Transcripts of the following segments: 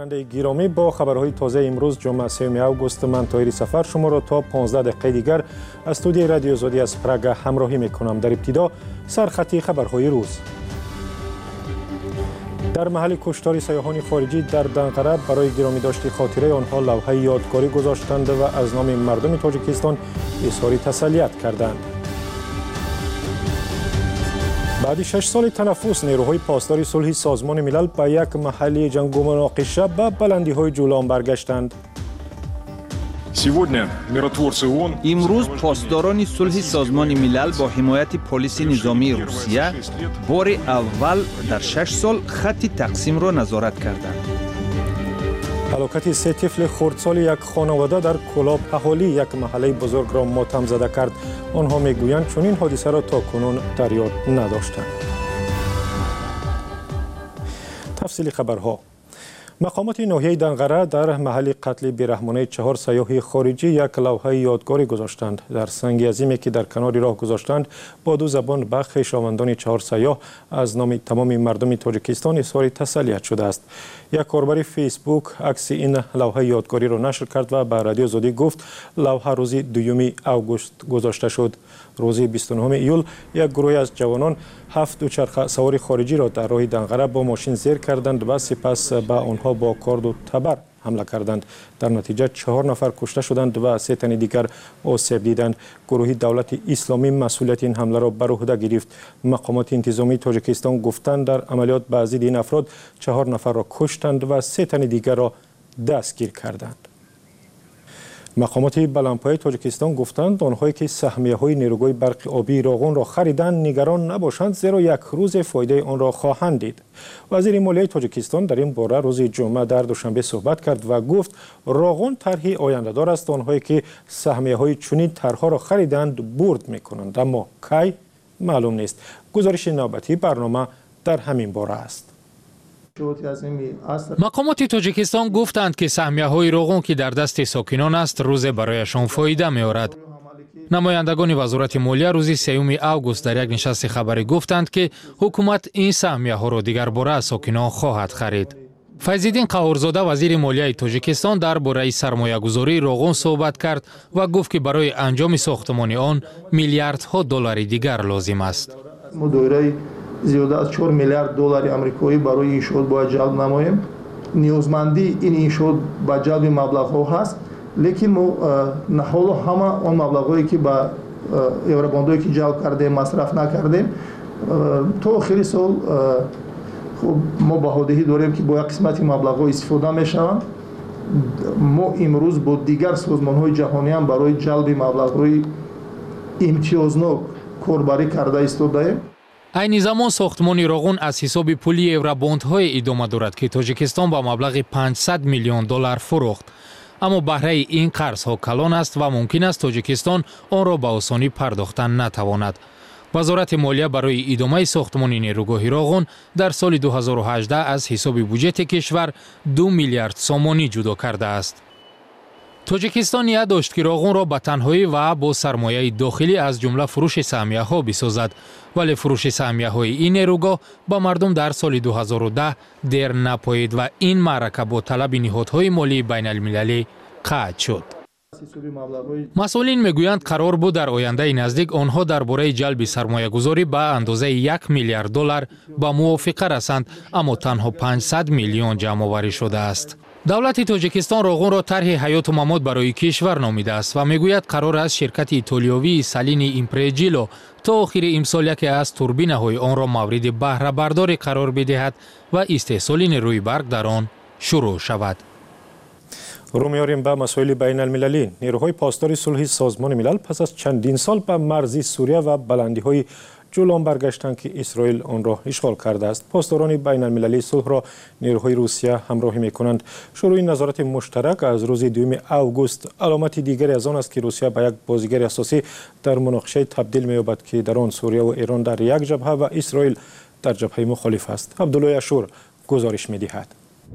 بیننده گرامی، با خبرهای تازه امروز جمعه 3 آگوست من طاهر سفر شما را تا 15 دقیقه دیگر از استودیوی رادیو زودی از پراگ همراهی میکنم. در ابتدا سرخط خبرهای روز. در محل کشتار سیاحان خارجی در دنقره برای گرامی داشتی خاطره آنها لوحه یادگاری گذاشتند و از نام مردم تاجیکستان اظهار تسلیت کردند. بعد 6 سال تنفس، نیروهای پاسدار صلح سازمان ملل به یک محل جنگ و مناقشه به بلندی‌های جولان برگشتند. امروز پاسداران صلح سازمان ملل با حمایت پلیس نظامی روسیه بار اول در 6 سال خط تقسیم را نظارت کردند. هلاکت 3 طفل خردسال یک خانواده در کلاب اهالی یک محله بزرگ را ماتم زده کرد. آنها میگویند چون این حادثه را تاکنون در یاد نداشتند. تفصیل خبرها. مقامات ناحیه دنقره در محل قتل بیرحمانه 4 سیاح خارجی یک لوحه یادگاری گذاشتند. در سنگ عظیمی که در کنار راه گذاشتند با 2 زبان به خویشاوندان 4 سیاح از نام تمام مردم تاجیکستان اظهار تسلیت شده است. یک کاربر فیسبوک عکس این لوحه یادگاری را نشر کرد و به رادیو زودی گفت لوحه روز 2 آگوست گذاشته شد. روز 29 ایول یک گروه از جوانان 7 دوچرخه سوار خارجی را در راه دنقره با ماشین زیر کردند و سپس به آنها با کارد و تبر حمله کردند. در نتیجه 4 نفر کشته شدند و 3 تن دیگر آسیب دیدند. گروه دولت اسلامی مسئولیت این حمله را بر عهده گرفت. مقامات انتظامی تاجیکستان گفتند در عملیات بعضی این افراد 4 نفر را کشتند و 3 تن دیگر را دستگیر کردند. مقامات بلندپایه تاجیکستان گفتند آنهایی که سهمیه‌های نیروگاه برق آبی راغون را خریدند نگران نباشند، زیرا یک روز فایده آن را خواهند دید. وزیر مالیه تاجیکستان در این باره روز جمعه در دوشنبه صحبت کرد و گفت راغون طرحی آینده‌دار است. آنهایی که سهمیه‌های چنین طرح‌ها را خریدند برد می‌کنند، اما کی معلوم نیست. گزارش نوبتی برنامه در همین باره است. مقامات تاجیکستان گفتند که سهمیه‌های راغون که در دست ساکنان است روز برایشان فایده می‌آورد. نمایندگان وزارت مالیه روز 3 آگوست در یک نشست خبری گفتند که حکومت این سهمیه‌ها را دیگر باره از ساکنان خواهد خرید. فیض‌الدین قهورزاده وزیر مالیه تاجیکستان در باره سرمایه‌گذاری راغون صحبت کرد و گفت که برای انجام ساختمان آن میلیاردها دلار دیگر لازم است. زیاده از 4 میلیارد دلار آمریکایی برای انشاءات باید جلب نماییم. نیازمندی این انشاءات با جلب مبلغ‌ها هست، لیکن ما نحال همه آن مبلغ‌هایی که با یورباندایی که جلب کردیم مصرف نکردیم تا آخر سال ما بهادهی داریم که با یک قسمت مبلغ‌ها استفاده می‌شوند. ما امروز با دیگر سازمان‌های جهانی هم برای جلب مبلغ‌های امتیازناک کاربری کرده ایستاده‌ایم. این زمان ساختمان راغون از حساب پولی یورباندهای ادامه دارد که تاجیکستان با مبلغ 500 میلیون دلار فروخت. اما بهره این قرضها کلان است و ممکن است تاجیکستان آن را به آسانی پرداختن نتواند. وزارت مالیه برای ادامه ساختمان نیروگاه راغون در سال 2018 از حساب بودجه کشور 2 میلیارد سامانی جدا کرده است. تاجیکستان نیت داشت که راغون را به تنهایی و با سرمایه داخلی از جمله فروش سهمیه‌ها بسازد، ولی فروش سهمیه‌های این نیروگاه با مردم در سال 2010 دیر نپایید و این معرکه با طلب نهادهای مالی بین المللی قطع شد. مسئولین میگویند قرار بود در آینده نزدیک آنها درباره جلب سرمایه گذاری به اندازه 1 میلیارد دلار به موافقه رسند، اما تنها 500 میلیون جمع آوری شده است. دولت تاجیکستان راغون را طرح حیات و ممات برای کشور نامیده است و میگوید قرار است شرکت ایتالیایی سالین ایمپرژیلو تا آخر امسال یکی از توربینه‌های آن را مورد بهره برداری قرار بدهد و استحصال نیروی برق در آن شروع شود. رو میاریم به مسائل بین المللی. نیروهای پاسدار صلح سازمان ملل پس از چندین سال به مرزی سوریه و بلندی‌های جولان برگشتند که اسرائیل آن را اشغال کرده است. پاسداران بین المللی صلح را نیروهای روسیه همراهی می‌کنند. شروع نظارت مشترک از روز 2 آگوست علامت دیگری از آن است که روسیه به یک بازیگر اساسی در مناقشه تبدیل می‌یابد که در آن سوریه و ایران در یک جبهه و اسرائیل در جبهه مخالف است. عبدالله اشور گزارش می‌دهد.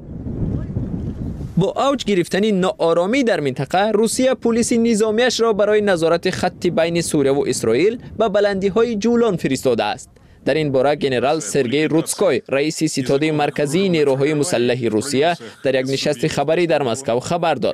با اوج گرفتن ناآرامی در منطقه، روسیه پلیس نظامیش را برای نظارت خط بین سوریه و اسرائیل به بلندی‌های جولان فرستاده است. در این باره گنرال سرگئی روتسکوی رئیس ستاد مرکزی نیروهای مسلح روسیه در یک نشست خبری در مسکو خبر داد.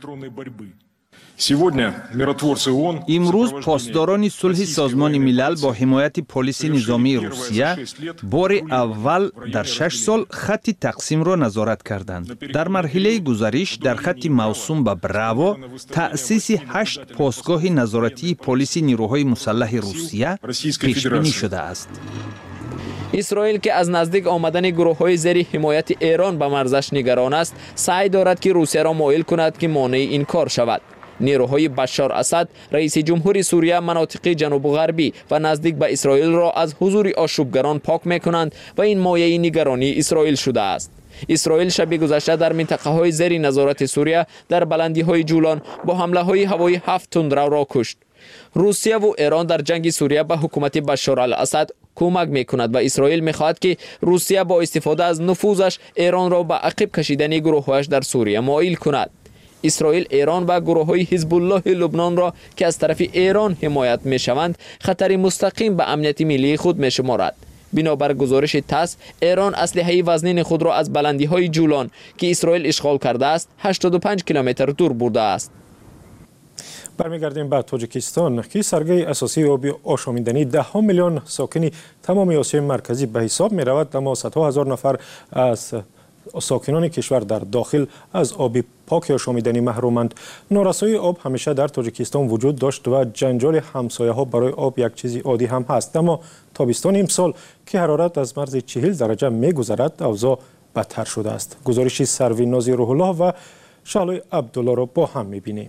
امروز پاسداران صلح سازمان ملل با حمایت پلیس نظامی روسیه بار اول در 6 سال خط تقسیم را نظارت کردند. در مرحله گزارش در خط موسوم به براو تأسیس 8 پاسگاه نظارتی پلیس نیروهای مسلح روسیه پیش بینی شده است. اسرائیل که از نزدیک آمدن گروه‌های زیر حمایت ایران به مرزش نگران است، سعی دارد که روسیه را مایل کند که مانع این کار شود. نیروهای بشار اسد رئیس جمهور سوریه مناطق جنوب غربی و نزدیک به اسرائیل را از حضور آشوبگران پاک می‌کنند و این مایه نگرانی اسرائیل شده است. اسرائیل شب گذشته در منطقه‌های زیر نظارت سوریه در بلندی‌های جولان با حمله‌های هوایی 7 تندرو را کشت. روسیه و ایران در جنگ سوریه به حکومت بشار الاسد کمک می‌کند و اسرائیل می‌خواهد که روسیه با استفاده از نفوذش ایران را به عقب کشیدن گروه‌هایش در سوریه مایل کند. اسرائیل ایران و گروه‌های حزب الله لبنان را که از طرف ایران حمایت می‌شوند خطر مستقیم به امنیت ملی خود می‌شمارد. بنابر گزارش تاس، ایران اسلحه وزنین خود را از بلندی‌های جولان که اسرائیل اشغال کرده است 85 کیلومتر دور برده است. برمیگردیم به تاجیکستان که سرگی اساسی آبی آشامیدنی 10 میلیون ساکن تمام آسیای مرکزی به حساب می رود، اما صدها هزار نفر از ساکنان کشور در داخل از آبی پاک آشامیدنی محرومند. نارسایی آب همیشه در تاجیکستان وجود داشت و جنجال همسایه ها برای آب یک چیزی عادی هم هست، اما تابستان امسال که حرارت از مرز 40 درجه می گذرد اوضاع بدتر شده است. گزارشی سروی نازی روح الله و شعلای عبدالله را با هم می بینیم.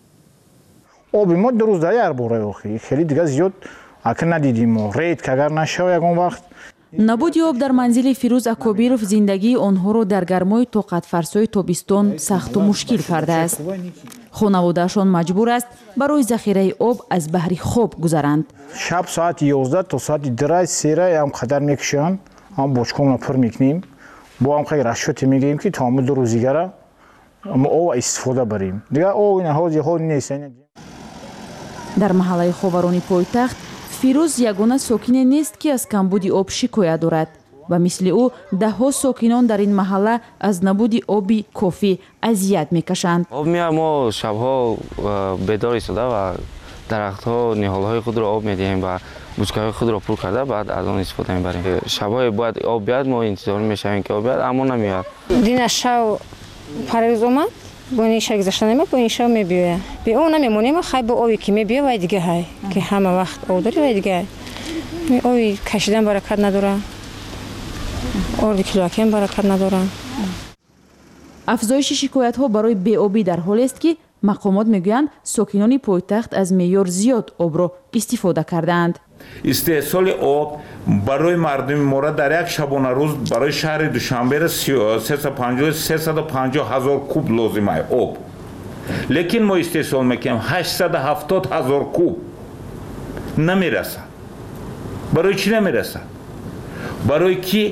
آبی ما 2 روز در یک باره آخی خیلی دیگه زیاد اکر ندیدیم و رید که اگر نشه یکون وقت. نبودی آب در منزل فیروز اکوبیروف زندگی آنها را در گرمای طاقت فرسای تابستان سخت و مشکل کرده است. خانواده‌شان مجبور است برای ذخیره آب از بحر خوب گذرند. شب ساعت 11 تا ساعت 2 سیره هم قدر میکشن، هم بچکم را پر میکنیم، با هم خیلی رشوت میگیم که تا 2 روز دیگه ما آب استفاده بریم. دیگه آب این حال نیست. در محله خاورانی پایتخت فیروز یگانه ساکن نیست که از کمبود آب شکایت دارد و مثل او ده‌ها ساکنان در این محله از نبود آبی کافی اذیت میکشند. آب میاد، ما شبها بیدار ایستاده و درخت‌ها نهال‌های خود را آب میدهیم و بشکه‌های خود را پر کرده بعد از آن استفاده میبریم. شبها باید آب بیاد، ما انتظار میشویم که آب بیاد اما نمیاد. دین شب پرویز اومد بونی شک گذاشتن ما بونی شب میبیه بی اون نمیمونیم خیلی با آبی که میبیه و دیگه های که همه وقت آب داری و دیگه آبی کشیدن برکت نداره، آبی کلاکین برکت نداره. افزایش شکایت ها برای بی‌آبی در حالی است که مقامات میگویند ساکنان پایتخت از معیار زیاد آب را استفاده کردند. استحصال آب برای مردم ما را در یک شبانه روز برای شهر دوشنبه 350 هزار کوب لازم است آب، لیکن ما استحصال میکنیم 870 هزار کوب نمیرسه. برای چی نمیرسه؟ برای که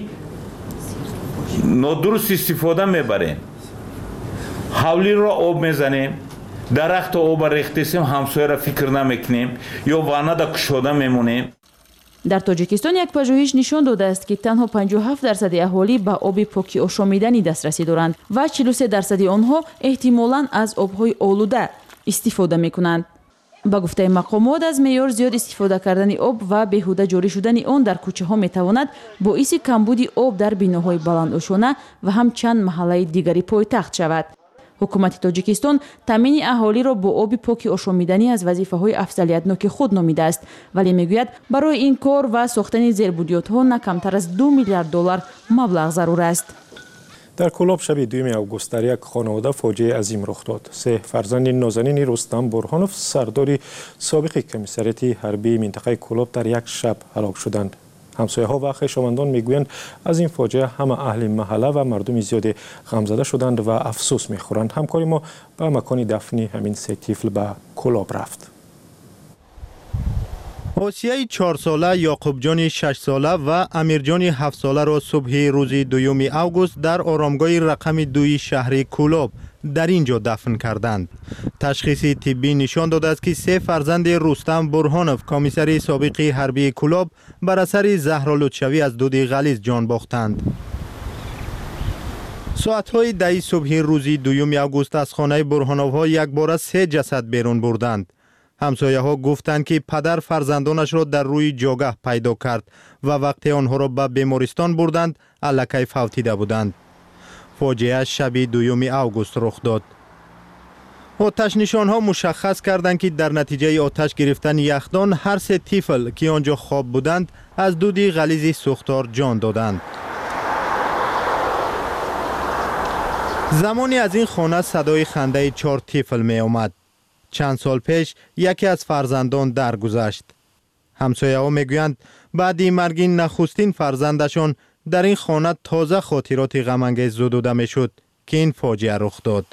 نادرست استفاده میبریم، حولی را آب میزنیم، درخت آب ریختیم، همسایه را فکر نمیکنیم یا وانه دا کشاده میمونیم. در تاجیکستان یک پژوهش نشان داده است که تنها 57% اهالی به آب پاکی آشامیدنی دسترسی دارند و 43% آنها احتمالاً از آبهای آلوده استفاده میکنند. با گفته مقامات از معیار زیاد استفاده کردن آب و بیهوده جاری شدن آن در کوچه ها میتواند باعث کمبود آب در بیناهای بلندآشانه و هم چند محله دیگری پایتخت شود. حکومت تاجیکستان تامین اهالی را با آب پاک آشامیدنی از وظیفه‌های افضلیت‌ناک خود نامیده است، ولی میگوید برای این کار و ساختن زیربنیادها نه کمتر از 2 میلیارد دلار مبلغ ضرور است. در کلاب شب 2 اوگوست در یک خانواده فاجعه عظیم رخ داد. 3 فرزند نازنین رستم برهانوف سرداری سابق کمیسریت حربی منطقه کلاب در یک شب هلاک شدند. همسایه‌ها و خویشاوندان میگویند از این فاجعه همه اهل محله و مردم زیاد غمزده شدند و افسوس میخورند. همکاری ما به مکان دفن همین 3 طفل به کلاب رفت. آسیای 4 ساله، یعقوب جان 6 ساله و امیر جان 7 ساله را صبح روز 2 اوگوست در آرامگاه رقم 2 شهر کولوب در اینجا دفن کردند. تشخیص طبی نشان داده است که 3 فرزند رستم برهانوف، کمیسر سابق حربی کولوب، بر اثر زهرآلودشوی از دود غلیظ جان باختند. ساعتهای 10 صبح روز 2 اوگوست از خانه برهانوف‌ها یک بار 3 جسد بیرون بردند. همسایه ها گفتند که پدر فرزندانش را در روی جاگه پیدا کرد و وقتی آنها را به بیمارستان بردند الکی فوتیده بودند. فاجعه شب 2 اوگوست رخ داد. آتش نشان ها مشخص کردند که در نتیجه آتش گرفتن یخدان هر 3 طفل که آنجا خواب بودند از دود غلیظ سوختار جان دادند. زمانی از این خانه صدای خنده 4 طفل می آمد. چند سال پیش یکی از فرزندان درگذشت. همسایه ها می گویند بعد مرگ نخستین فرزندشان در این خانه تازه خاطرات غم‌انگیز زدوده می شد که این فاجعه رخ داد.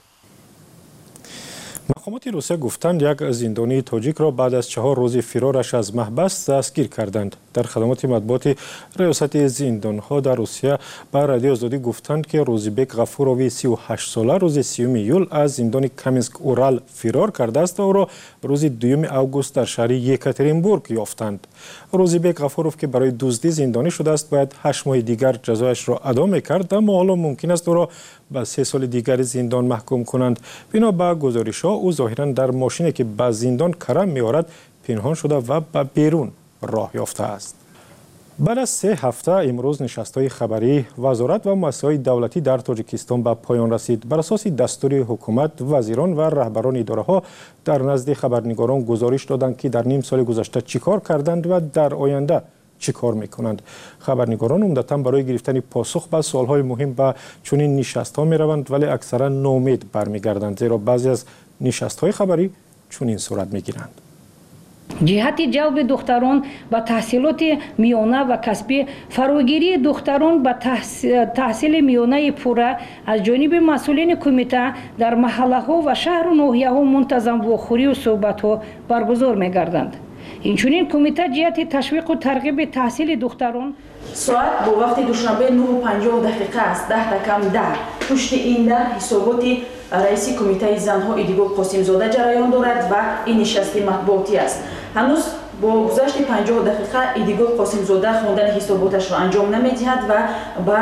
مقامات روسیه گفتند یک زندانی تاجیک را بعد از 4 روز فرارش از محبس دستگیر کردند. در خدمات مطبوعاتی ریاست زندانها در روسیه به رادیو آزادی گفتند که روزیبک غفوروی 38 ساله روز 30 ایول از زندان کامینسک اورال فرار کرده است و او را روز 2 اوگوست در شهر یکاترینبورگ یافتند. روزیبک غفوروف که برای دزدی زندانی شده است باید 8 ماه دیگر جزایش را ادا می‌کرد، اما حالا ممکن است او را به 3 سال دیگر زندان محکوم کنند. بنا به گزارش‌ها او ظاهراً در ماشینی که به زندان کرم می‌آورد پنهان شده و به بیرون راه یافته است. بعد از 3 هفته امروز نشست‌های خبری وزارت و مؤسسه‌های دولتی در تاجیکستان به پایان رسید. بر اساس دستور حکومت، وزیران و رهبران اداره‌ها در نزد خبرنگاران گزارش دادند که در نیم سال گذشته چیکار کردند و در آینده چیکار میکنند. خبرنگاران عمدتاً برای گرفتن پاسخ به سوال‌های مهم به چنین نشست‌ها می‌روند، ولی اکثرا ناامید برمیگردند، زیرا بعضی از نشست‌های خبری چنین صورت می‌گیرند. جهت جلب دختران به تحصیلات میانه و کسبی، فراگیری دختران به تحصیل میانه پوره از جانب مسئولین کمیته در محله‌ها و شهر و ناحیه‌ها منتظم واخوری و صحبت‌ها برگزار می‌گردند. اینچنین کمیته جهت تشویق و ترغیب تحصیل دختران ساعت با وقت دوشنبه 9:50 است. 10:10 پشت این در حسابات رئیس کمیته زنها ایدیگل قاسم زاده جریان دارد و این نشست مطبوعاتی است. هنوز با گذشت 50 دقیقه ایدیگل قاسم زاده خواندن حساباتش را انجام نمی‌دهد و با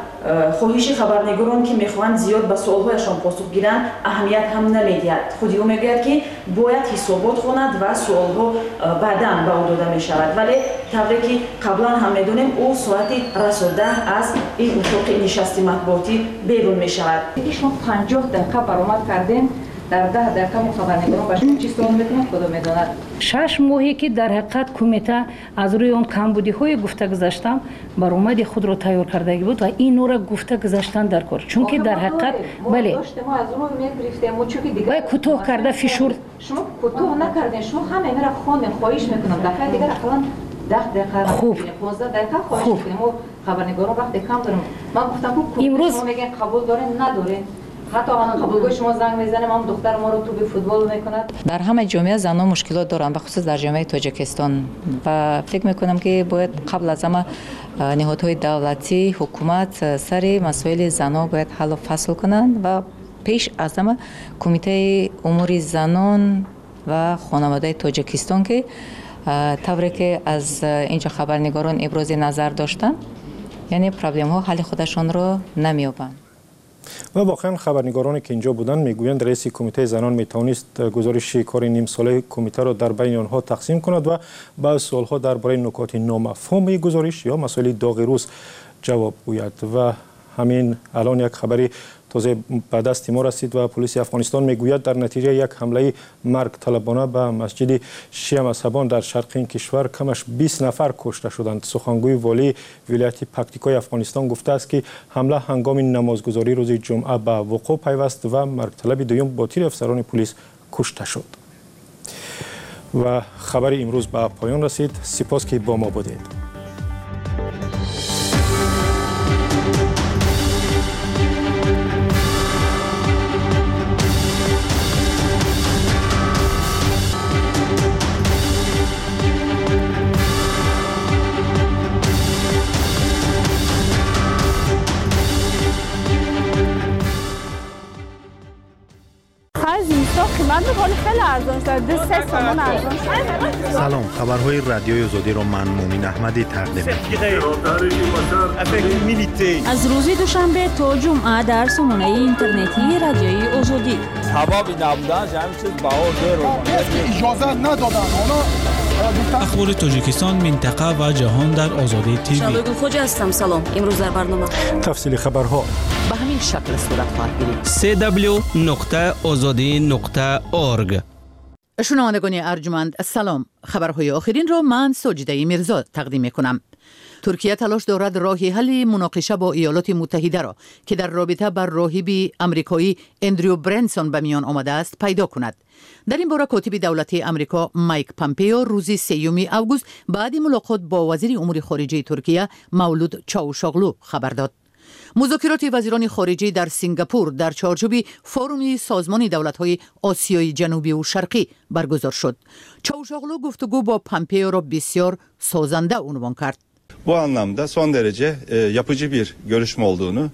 خواهش خبرنگاران که میخواهند زیاد به سوالهایشان پاسخ گیرند اهمیت هم نمیدهد. خودی او میگوید که باید حسابات خواند و سوالها بعداً به او داده میشود، ولی طوری که قبلا هم میدونیم او ساعت رساده از این اتاق نشست مطبوعاتی بیرون میشود. شما 50 دقیقه برآمد کردین، در 10 دقیقه خبرنگاران به شما چی سوال میکنند خدا میداند. 6 ماهی که در حقیقت کمیته از روی اون کمبودی‌های گفته گذاشتم برآمد خود را تیار کرده بود و این را گفته گذاشتن در کار، چون که در حقیقت بله ما از اون میگرفتیم و چون که دیگه کوتاه کرده فشرد. شما کوتاه نکردین، شما همه میرا خواندین. خواهش میکنم دفعه دیگه اصلا 10 دقیقه خوب 15 دقیقه خواهش میکنم. ما خبرنگاران وقت کم داریم. من گفتم که امروز شما میگین قبول دارین ندارین. حتی آن قبولگاه شما زنگ میزنه ما دختر ما رو تو به فوتبال میکند. در همه جامعه زنان مشکلات دارن، به خصوص در جامعه تاجیکستان، و فکر میکنم که باید قبل از همه نهادهای دولتی، حکومت سر مسائل زنان باید حل و فصل کنند و پیش از همه کمیته امور زنان و خانواده تاجیکستان که طوری که از اینجا خبرنگاران ابراز نظر داشتن، یعنی پرابلم ها حل خودشان را نمی‌یابند. و واقعا خبرنگارانی که اینجا بودند میگویند رئیس کمیته زنان میتوانست گزارش کار نیم ساله کمیته را در بین آنها تقسیم کند و به سوالها درباره نکات نامفهوم گزارش یا مسائل داغ روز جواب گوید. و همین الان یک خبری تازه به دست ما رسید و پلیس افغانستان میگوید در نتیجه یک حمله مرگ طلبانه به مسجد شیعه مذهبان در شرق این کشور کمش 20 نفر کشته شدند. سخنگوی والی ولایت پکتیکای افغانستان گفته است که حمله هنگام نمازگزاری روز جمعه به وقوع پیوست و مرگ طلب دوم با تیر افسران پلیس کشته شد. و خبر امروز به پایان رسید. سپاس که با ما بودید. بعضی اینستا قیمت میکنه خیلی ارزان شده 3 تومان ارزان شده. سلام، خبرهای رادیوی آزادی رو من مومین احمدی تقدیم می‌کنم. از روز دوشنبه تا جمعه در سامانه اینترنتی رادیوی آزادی. حبابی نبودن همین چیز بهار رو اجازه ندادن اونا. اخبار تاجیکستان، منطقه و جهان در آزادی تیوی. شادو خوجا هستم. سلام. امروز در برنامه تفصیل خبرها به همین شکل صورت خواهد گرفت. www.azadi.org. شنوندگان ارجمند سلام. خبرهای آخرین را من ساجده میرزا تقدیم میکنم. ترکیه تلاش دارد راه حل مناقشه با ایالات متحده را که در رابطه بر راهب آمریکایی اندریو برنسون به میان آمده است پیدا کند. در این باره کاتب دولتی آمریکا مایک پامپئو روز 3 آگوست بعد ملاقات با وزیر امور خارجه ترکیه مولود چاوشاغلو خبر داد. مذاکرات وزیران خارجه در سنگاپور در چارچوب فوروم سازمان دولت‌های آسیای جنوبی و şarkı برگزار شد. چاوشاغلو گفتگو با پامپئو را بسیار سازنده عنوان کرد. Bu anlamda son derece yapıcı bir görüşme olduğunu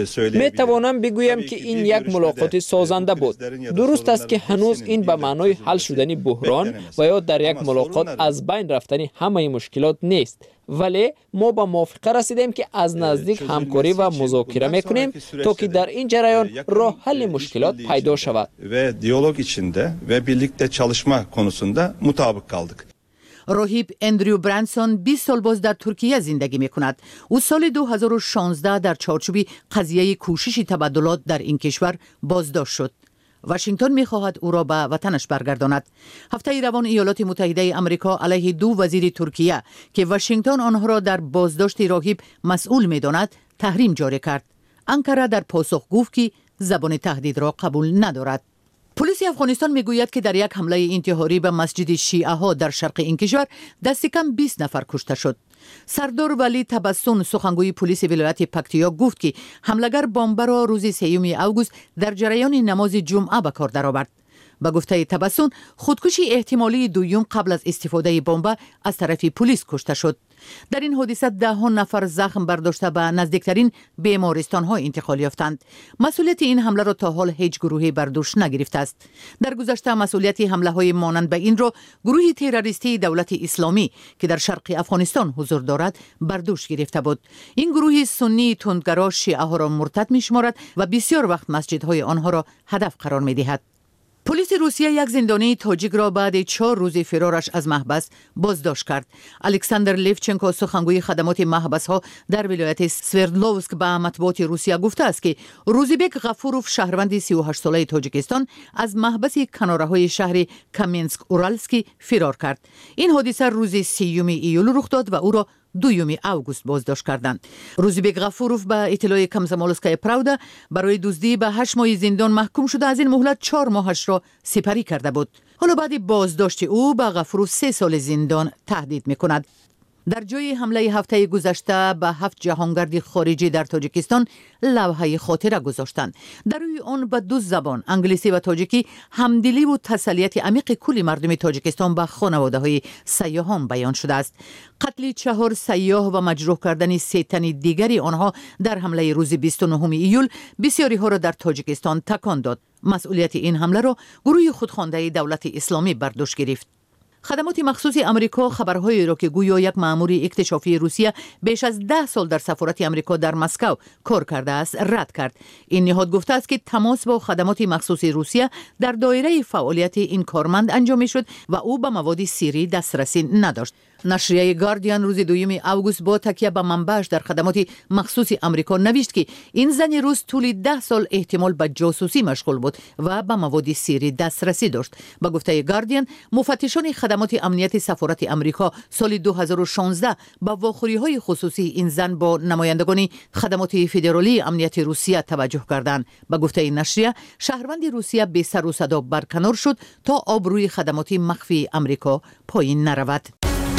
می توانم بگویم که این یک ملاقات سازنده بود. درست است که هنوز این به معنای حل شدن بحران و یا در یک ملاقات از بین رفتن همه مشکلات نیست، ولی ما به موافقه رسیدیم که از نزدیک همکاری و مذاکره میکنیم تا که در این جریان راه حل مشکلات پیدا شود. ve diyalog içinde ve birlikte çalışma konusunda mutabık kaldık. راهب اندریو برنسون 20 سال باز در ترکیه زندگی می کند. او سال 2016 در چارچوب قضیه کوشش تبادلات در این کشور بازداشت شد. واشنگتن می خواهد او را به وطنش برگرداند. هفته روان ایالات متحده آمریکا علیه 2 وزیر ترکیه که واشنگتن آنها را در بازداشت راهب مسئول می داند تحریم جاری کرد. انکره در پاسخ گفت که زبان تهدید را قبول ندارد. پلیس افغانستان میگوید که در یک حمله انتحاری به مسجد شیعه ها در شرق این کشور دست کم 20 نفر کشته شد. سردار ولی تبسون سخنگوی پلیس ولایت پکتیا گفت که حملگر بمب را روز 3 آگوست در جریان نماز جمعه به کار درآورد. به گفته تبسون خودکشی احتمالی دوم قبل از استفاده بمب از طرف پلیس کشته شد. در این حادثه 10 نفر زخم برداشته به نزدیکترین بیمارستان ها انتقال یافتند. مسئولیت این حمله را تا حال هیچ گروهی بر دوش نگرفته است. در گذشته مسئولیت حمله های مانند به این را گروه تروریستی دولت اسلامی که در شرق افغانستان حضور دارد بر دوش گرفته بود. این گروه سنی تندگرا شیعه ها را مرتد می‌شمارد و بسیار وقت مسجدهای آنها را هدف قرار می‌دهد. پلیس روسیه یک زندانی تاجیک را بعد 4 روز فرارش از محبس بازداشت کرد. الکساندر لیفچنکو سخنگوی خدمات محبس ها در ولایت سوردلوفسک به مطبوعات روسیه گفته است که روزیبک غفوروف شهروند 38 ساله تاجیکستان از محبس کناره های شهر کامینسک اورالسکی فرار کرد. این حادثه روز 3 ایول رخ داد و او را 2 آگوست بازداشت کردند. روزیبک غفوروف به اطلاع کامسامولسکای پراودا برای دزدی به 8 ماه زندان محکوم شده از این مهلت 4 ماهش را سپری کرده بود. حالا بعد بازداشت او به غفوروف 3 سال زندان تهدید می‌کند. در جای حمله هفته گذشته به 7 جهانگرد خارجی در تاجیکستان لوحه خاطره گذاشتند. در روی آن به 2 زبان انگلیسی و تاجیکی همدلی و تسلیت عمیق کل مردم تاجیکستان به خانواده‌های سیاحان بیان شده است. قتل 4 سیاح و مجروح کردن 3 تن دیگری آنها در حمله روز 29 ایول بسیاری ها را در تاجیکستان تکان داد. مسئولیت این حمله را گروه خودخوانده دولت اسلامی بر دوش گرفت. خدمات مخصوص آمریکا خبرهایی را که گویا یک مأمور اکتشافی روسیه بیش از 10 سال در سفارت آمریکا در مسکو کار کرده است رد کرد. این نهاد گفته است که تماس با خدمات مخصوص روسیه در دایره فعالیت این کارمند انجام شد و او به مواد سری دسترسی نداشت. نشریه گاردین روز 2 آگوست با تکیه به منبعش در خدمات مخصوص آمریکا نوشت که این زن روس طول 10 سال احتمال به جاسوسی مشغول بود و به مواد سری دسترسی داشت. به گفته گاردین مفتشان خدمات امنیت سفارت آمریکا سال 2016 به واخوری‌های خصوصی این زن با نمایندگان خدمات فدرالی امنیت روسیه توجه کردند. به گفته نشریه شهروند روسیه به سر و صدا برکنار شد تا آبروی خدمات مخفی آمریکا پایین نرود.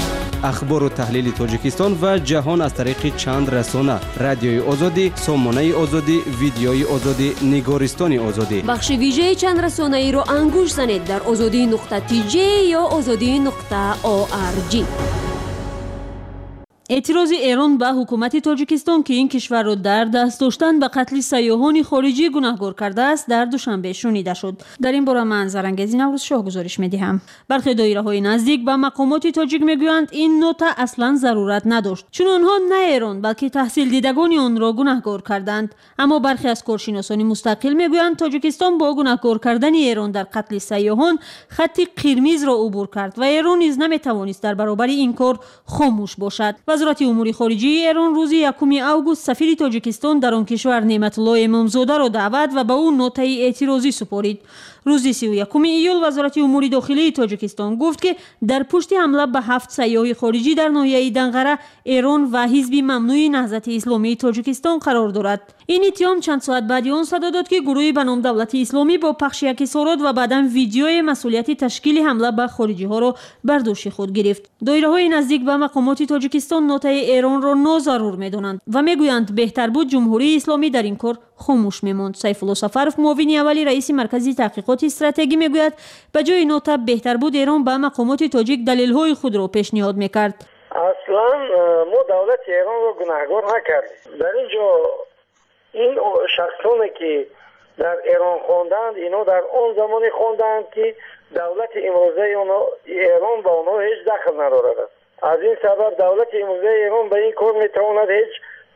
اخبار و تحلیل تاجیکستان و جهان از طریق چند رسانه: رادیوی آزادی، سامانه آزادی، ویدیوی آزادی، نگارستان آزادی. بخش ویژه چند رسانه ای رو انگوش زنید در azadi.tj یا azadi.org. اعتراض ایران به حکومت تاجیکستان که این کشور را در دست داشتن به قتل سیاحان خارجی گناهکار کرده است در دوشنبه شنیده شد. در این باره من زرنگزی نوروز شاه گزارش می‌دهم. برخی دایره‌های نزدیک به مقامات تاجیک میگویند این نوت اصلا ضرورت نداشت، چون آنها نه ایران بلکه تحصیل دیدگان آن را گناهکار کردند. اما برخی از کارشناسان مستقل میگویند تاجیکستان با گناهکار کردن ایران در قتل سیاحان خط قرمز را عبور کرد و ایران نیز نمیتوانست در برابر این کار خاموش باشد. وزارت امور خارجه ایران روز 1 آگوست سفیر تاجیکستان در آن کشور نعمت الله امامزاده را دعوت و به او نوت‌های اعتراضی سپارید. روز 31 ایول وزارت امور داخلی تاجیکستان گفت که در پشت حمله به 7 سیاح خارجی در ناحیه دنقره ایران و حزب ممنوع نهضت اسلامی تاجیکستان قرار دارد. این اتهام چند ساعت بعد آن صدا داد که گروهی به نام دولت اسلامی با پخش یک اظهارات و بعداً ویدیوی مسئولیت تشکیل حمله به خارجی ها را بر دوش خود گرفت. دایره‌های نزدیک به مقامات تاجیکستان نوت‌های ایران را ناضرور می‌دانند و میگویند بهتر بود جمهوری اسلامی در این کار خاموش می‌ماند. سیف الله سفرف معاون اولی رئیس مرکز تحقیقات استراتژی میگوید به جای نوت بهتر بود ایران به مقامات تاجیک دلیل‌های خود را پیشنهاد می‌کرد. اصلا ما دولت ایران را گناهکار نکردیم. در اینجا این شخصانی که در ایران خواندند اینا در آن زمانی خواندند که دولت امروزه ایران با آنها هیچ دخل ندارد. از این سبب دولت امروزه ایران به این کار میتواند هیچ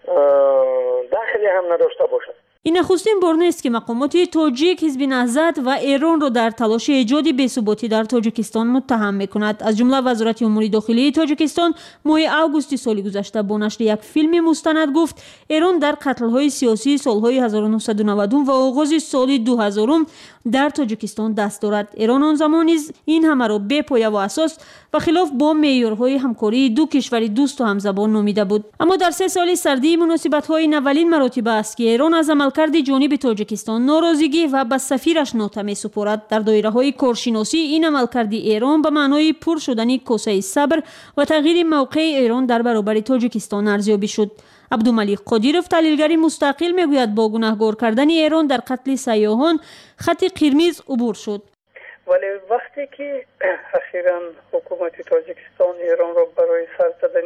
دخلی هم نداشته باشد. این نخستین بار نیست که مقامات تاجیک حزب نهضت و ایران را در تلاش ایجاد بی‌ثباتی در تاجیکستان متهم می‌کند. از جمله وزارت امور داخلی تاجیکستان ماه آگوست سال گذشته با نشر یک فیلم مستند گفت ایران در قتل‌های سیاسی سال‌های 1990 و آغاز سال 2000 در تاجیکستان دست دارد. ایران آن زمان نیز این همه را بی پایه و اساس و خلاف با معیارهای همکاری دو کشور دوست و همزبان نامیده بود. اما در 3 سال سردی مناسبت‌های اولین مراتب است که ایران از عملکرد جانب تاجیکستان ناراضگی و به سفیرش نوت می‌سپارد. در دایره‌های کارشناسی این عملکرد ایران به معنای پر شدن کاسه صبر و تغییر موقع ایران در برابر تاجیکستان ارزیابی شد. عبدالملیک قادیروف تحلیلگر مستقل میگوید با گناهکار کردن ایران در قتل سیاحان خط قرمز عبور شد. ولی وقتی که اخیراً حکومت تاجیکستان ایران را برای سر زدن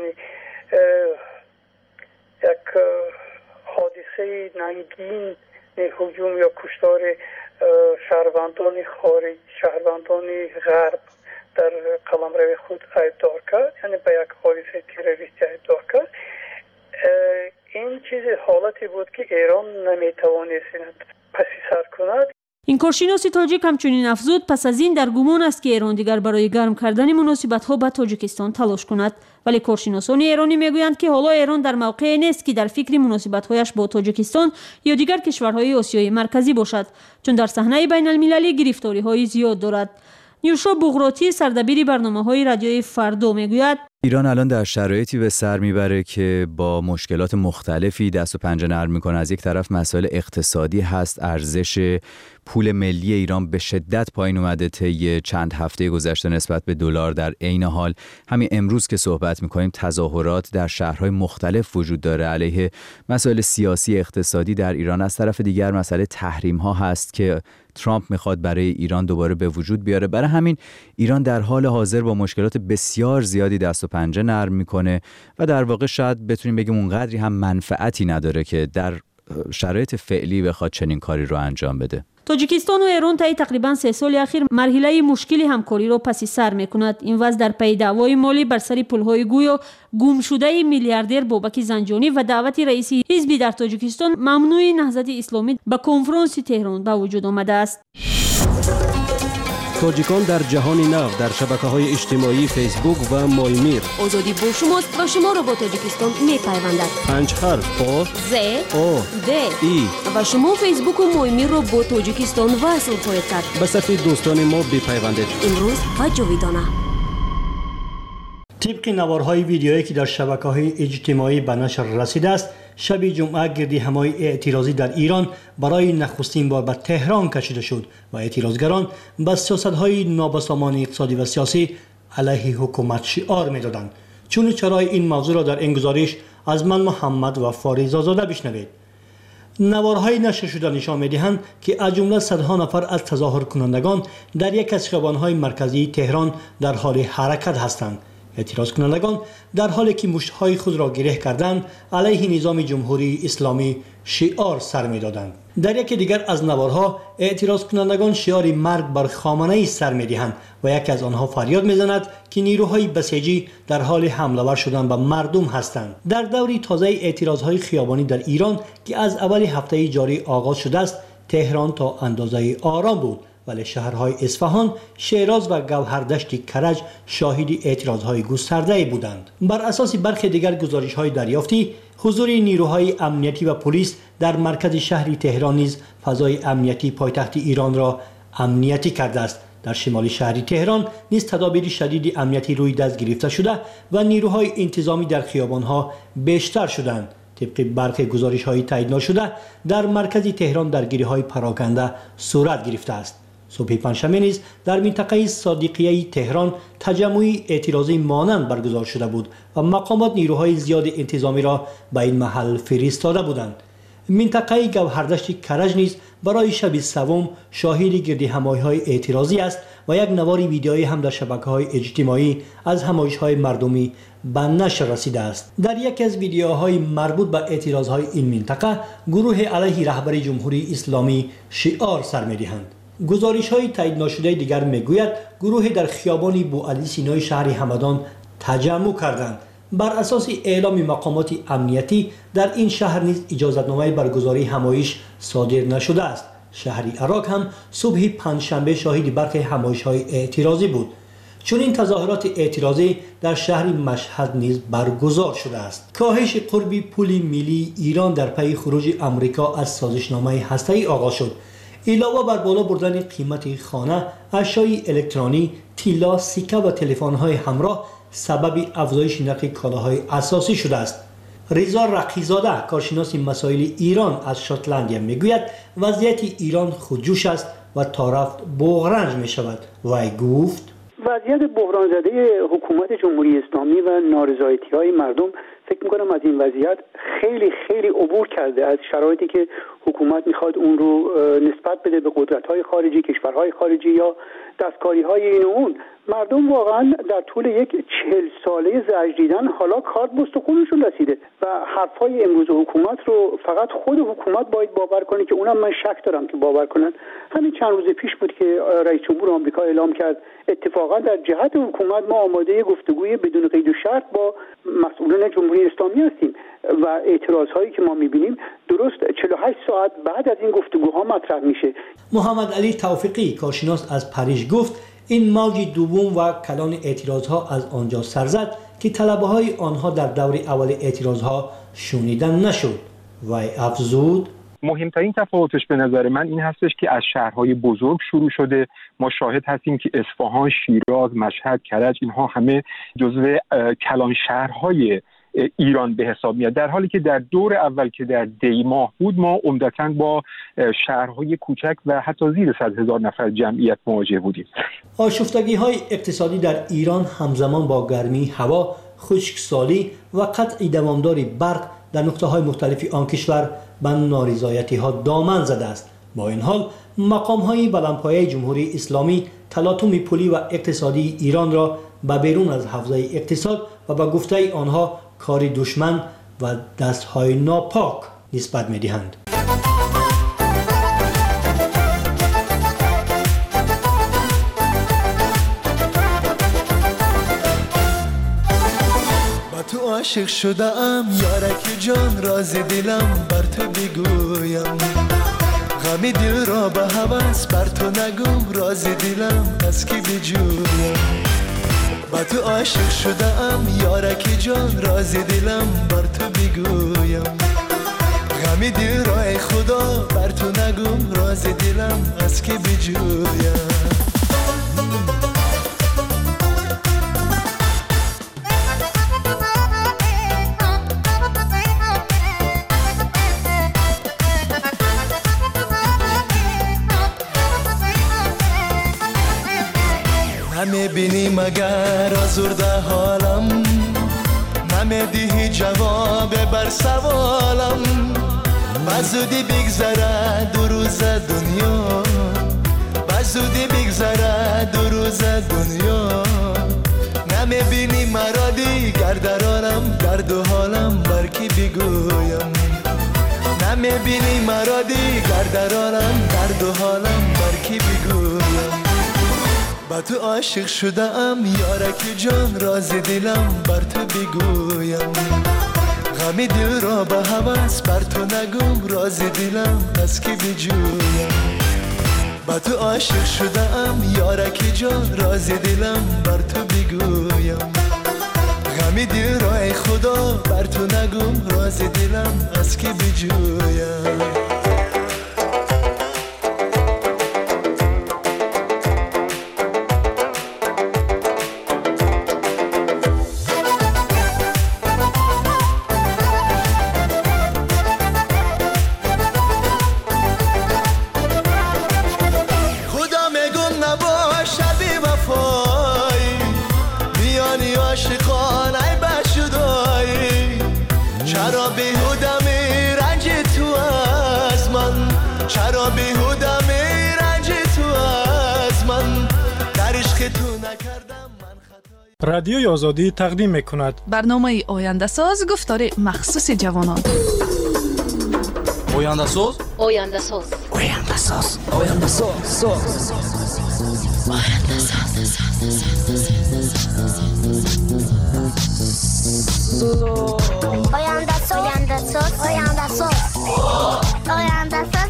یک حادثه ننگین هجوم یا کشتار شهروندان خارج، شهروندان غرب در قلمرو خود ایبدار کرد، یعنی به یک حادثه تروریستی ایبدار کرد، این چیز حالتی بود که ایران نمیتوانست پسی سر کند. این کارشناس تاجیک همچنین افزود پس از این در گمان است که ایران دیگر برای گرم کردن مناسبت‌ها با تاجیکستان تلاش کند. ولی کارشناسان ایرانی میگویند که حالا ایران در موقعی نیست که در فکر مناسبت‌هایش با تاجیکستان یا دیگر کشورهای آسیای مرکزی باشد، چون در صحنه بین المللی گرفتاری‌های زیاد دارد. نیوشا بغراتی سردبیر برنامه‌های رادیوی فردا میگوید ایران الان در شرایطی به سر میبره که با مشکلات مختلفی دست و پنجه نرم میکنه. از یک طرف مسائل اقتصادی هست، ارزش پول ملی ایران به شدت پایین اومده طی چند هفته گذشته نسبت به دلار. در عین حال همین امروز که صحبت میکنیم تظاهرات در شهرهای مختلف وجود داره علیه مسائل سیاسی اقتصادی در ایران. از طرف دیگر مسئله تحریم ها هست که ترامپ میخواد برای ایران دوباره به وجود بیاره. برای همین ایران در حال حاضر با مشکلات بسیار زیادی دست و پنجه نرم میکنه و در واقع شاید بتونیم بگیم اونقدری هم منفعتی نداره که در شرایط فعلی بخواد چنین کاری رو انجام بده. تاجیکستان و ایران طی تقریباً 3 سال اخیر مرحله مشکلی همکاری را پس سر می‌کند. این وضع در پی دعوای مالی بر سر پول‌های گویا گم شده میلیاردر بابک زنجانی و دعوت رئیس حزبی در تاجیکستان ممنوع نهضت اسلامی به کنفرانس تهران به وجود آمده است. تاجیکان در جهان نو در شبکه‌های اجتماعی فیسبوک و مایمیر. آزادی با شماست و شما را با تاجیکستان می‌پیوندد. 5 حرف با ز او د ای و شما فیسبوک و مایمیر را با تاجیکستان وصل خواهید کرد. به صفحه دوستان ما بپیوندید. امروز و جاویدانه. طبق نوارهای ویدیویی که در شبکه‌های اجتماعی به نشر رسیده است، شب جمعه گردهمایی اعتراضی در ایران برای نخستین بار به تهران کشیده شد و اعتراضگران به سیاست‌های نابسامان اقتصادی و سیاسی علیه حکومت شعار می‌دادند. چون چرای این موضوع را در این گزارش از من محمد و فاریزآزاده بشنوید. نوارهای نشر شده نشان می‌دهند که از جمله صدها نفر از تظاهر کنندگان در یک از خیابان‌های مرکزی تهران در حال حرکت هستند. اعتراض کنندگان در حالی که مشت‌های خود را گره کردند علیه نظام جمهوری اسلامی شعار سر می‌دادند. در یکی دیگر از نوارها اعتراض کنندگان شعار مرگ بر خامنه‌ای سر می‌دهند و یکی از آنها فریاد می‌زند که نیروهای بسیجی در حال حمله ور شدن به مردم هستند. در دوری تازه اعتراضهای خیابانی در ایران که از اول هفته جاری آغاز شده است، تهران تا اندازه آرام بود، ولی شهرهای اصفهان، شیراز و گوهردشت کرج شاهد اعتراضهای گسترده بودند. بر اساس برخی دیگر گزارش‌های دریافتی، حضور نیروهای امنیتی و پلیس در مرکز شهر تهران نیز فضای امنیتی پایتخت ایران را امنیتی کرده است. در شمال شهر تهران نیز تدابیر شدید امنیتی روی دست گرفته شده و نیروهای انتظامی در خیابان‌ها بیشتر شدند. طبق برخی گزارش‌های تایید نشده، در مرکز تهران درگیری‌های پراکنده صورت گرفته است. صبح پنجشنبه نیز در منطقه صادقیه تهران تجمعی اعتراضی مانند برگزار شده بود و مقامات نیروهای زیاد انتظامی را به این محل فرستاده بودند. منطقه گوهردشت کرج نیز برای شب سوم شاهد گردهمایی‌های اعتراضی است و یک نوار ویدئویی هم در شبکه‌های اجتماعی از همایش‌های مردمی به نشر رسیده است. در یکی از ویدئوهای مربوط به اعتراضهای این منطقه، گروه علیه رهبر جمهوری اسلامی شعار سر می‌دهند. گزارش‌های تایید نشده دیگر می‌گوید گروه در خیابان بوعلی سینای شهر همدان تجمع کردند. بر اساس اعلام مقامات امنیتی در این شهر نیز اجازتنامه برگزاری همایش صادر نشده است. شهر عراق هم صبح پنجشنبه شاهد برخی همایش‌های اعتراضی بود. چون این تظاهرات اعتراضی در شهر مشهد نیز برگزار شده است. کاهش قرب پول ملی ایران در پی خروج آمریکا از سازشنامه هسته‌ای آغاز شد. علاوه بر بالا بردن قیمت خانه، اشیای الکترونی، طلا، سکه و تلفن‌های همراه سبب افزایش نرخ کالاهای اساسی شده است. رضا رقیزاده، کارشناس مسائل ایران از شاتلندیا میگوید وضعیت ایران خودجوش است و تا رفت بغرنج می شود. وی گفت وضعیت بحران زده حکومت جمهوری اسلامی و نارضایتی‌های مردم فکر می‌کنم از این وضعیت خیلی عبور کرده. از شرایطی که حکومت میخواد اون رو نسبت بده به قدرت‌های خارجی، کشورهای خارجی یا دستکاری‌های این و اون، مردم واقعا در طول یک 40 ساله زجر دیدن حالا کارت به استخونشون رسیده و حرفای امروز حکومت رو فقط خود حکومت باید باور کنه که اونم من شک دارم که باور کنن. همین چند روز پیش بود که رئیس جمهور آمریکا اعلام کرد اتفاقا در جهت حکومت ما آماده گفتگوی بدون قید و شرط با مسئولان جمهوری اسلامی هستیم و اعتراضهایی که ما می‌بینیم درست 48 ساعت بعد از این گفتگوها مطرح میشه. محمد علی توفیقی، کارشناس از پاریژ، گفت این موج دوم و کلان اعتراضها از آنجا سر زد که طلبه‌های آنها در دور اول اعتراضها شنیده نشد. و افزود مهمترین تفاوتش به نظر من این هستش که از شهرهای بزرگ شروع شده. ما شاهد هستیم که اصفهان، شیراز، مشهد، کرج اینها همه جزو کلان شهرهای ایران به حساب میاد، در حالی که در دور اول که در دی ماه بود ما عمدتاً با شهرهای کوچک و حتی زیر 100,000 نفر جمعیت مواجه بودیم. آشفتگی‌های اقتصادی در ایران همزمان با گرمی هوا، خشکسالی و قطع دوامدار برق در نقطه‌های مختلف آن کشور به نارضایتی‌ها دامن زده است. با این حال مقام‌های بلندپایه جمهوری اسلامی تلاطم پولی و اقتصادی ایران را به بیرون از حوزه اقتصاد و به گفته آنها کار دشمن و دست‌های ناپاک نسبت می‌دهند. تو عاشق شدم یارک جان، راز دلم بر تو بگویم، غم دل را به هوس بر تو نگم، راز دلم از کی بجویم. با تو عاشق شدم یارک جان، راز دلم بر تو بگویم، غم دل را ای خدا بر تو نگم، راز دلم از کی بجویم. نمیبینی مگر آزرده حالم، نمیدی جواب بر سوالم، بزودی بگذره دو روز دنیا، بزودی بگذره دو روز دنیا، نمیبینی مرا دیگر در عالم، درد و حالم بر کی بگویم. نمیبینی مرا دیگر در عالم، درد و حالم بر کی بگویم. با تو عاشق شدم یارک جان، راز دلم بر تو بگویم. غم دل را به هوس بر تو نگم، راز دلم از کی بجویم. با تو عاشق شدم یارک جان، راز دلم بر تو بگویم. غم دل را ای خدا بر تو نگم، راز دلم از کی بجویم. رادیوی آزادی تقدیم می‌کند برنامه آینده ساز، گفتار مخصوص جوانان. آینده ساز، آینده ساز، آینده ساز، آینده ساز، آینده ساز. آینده ساز، آینده ساز، آینده ساز، آینده ساز.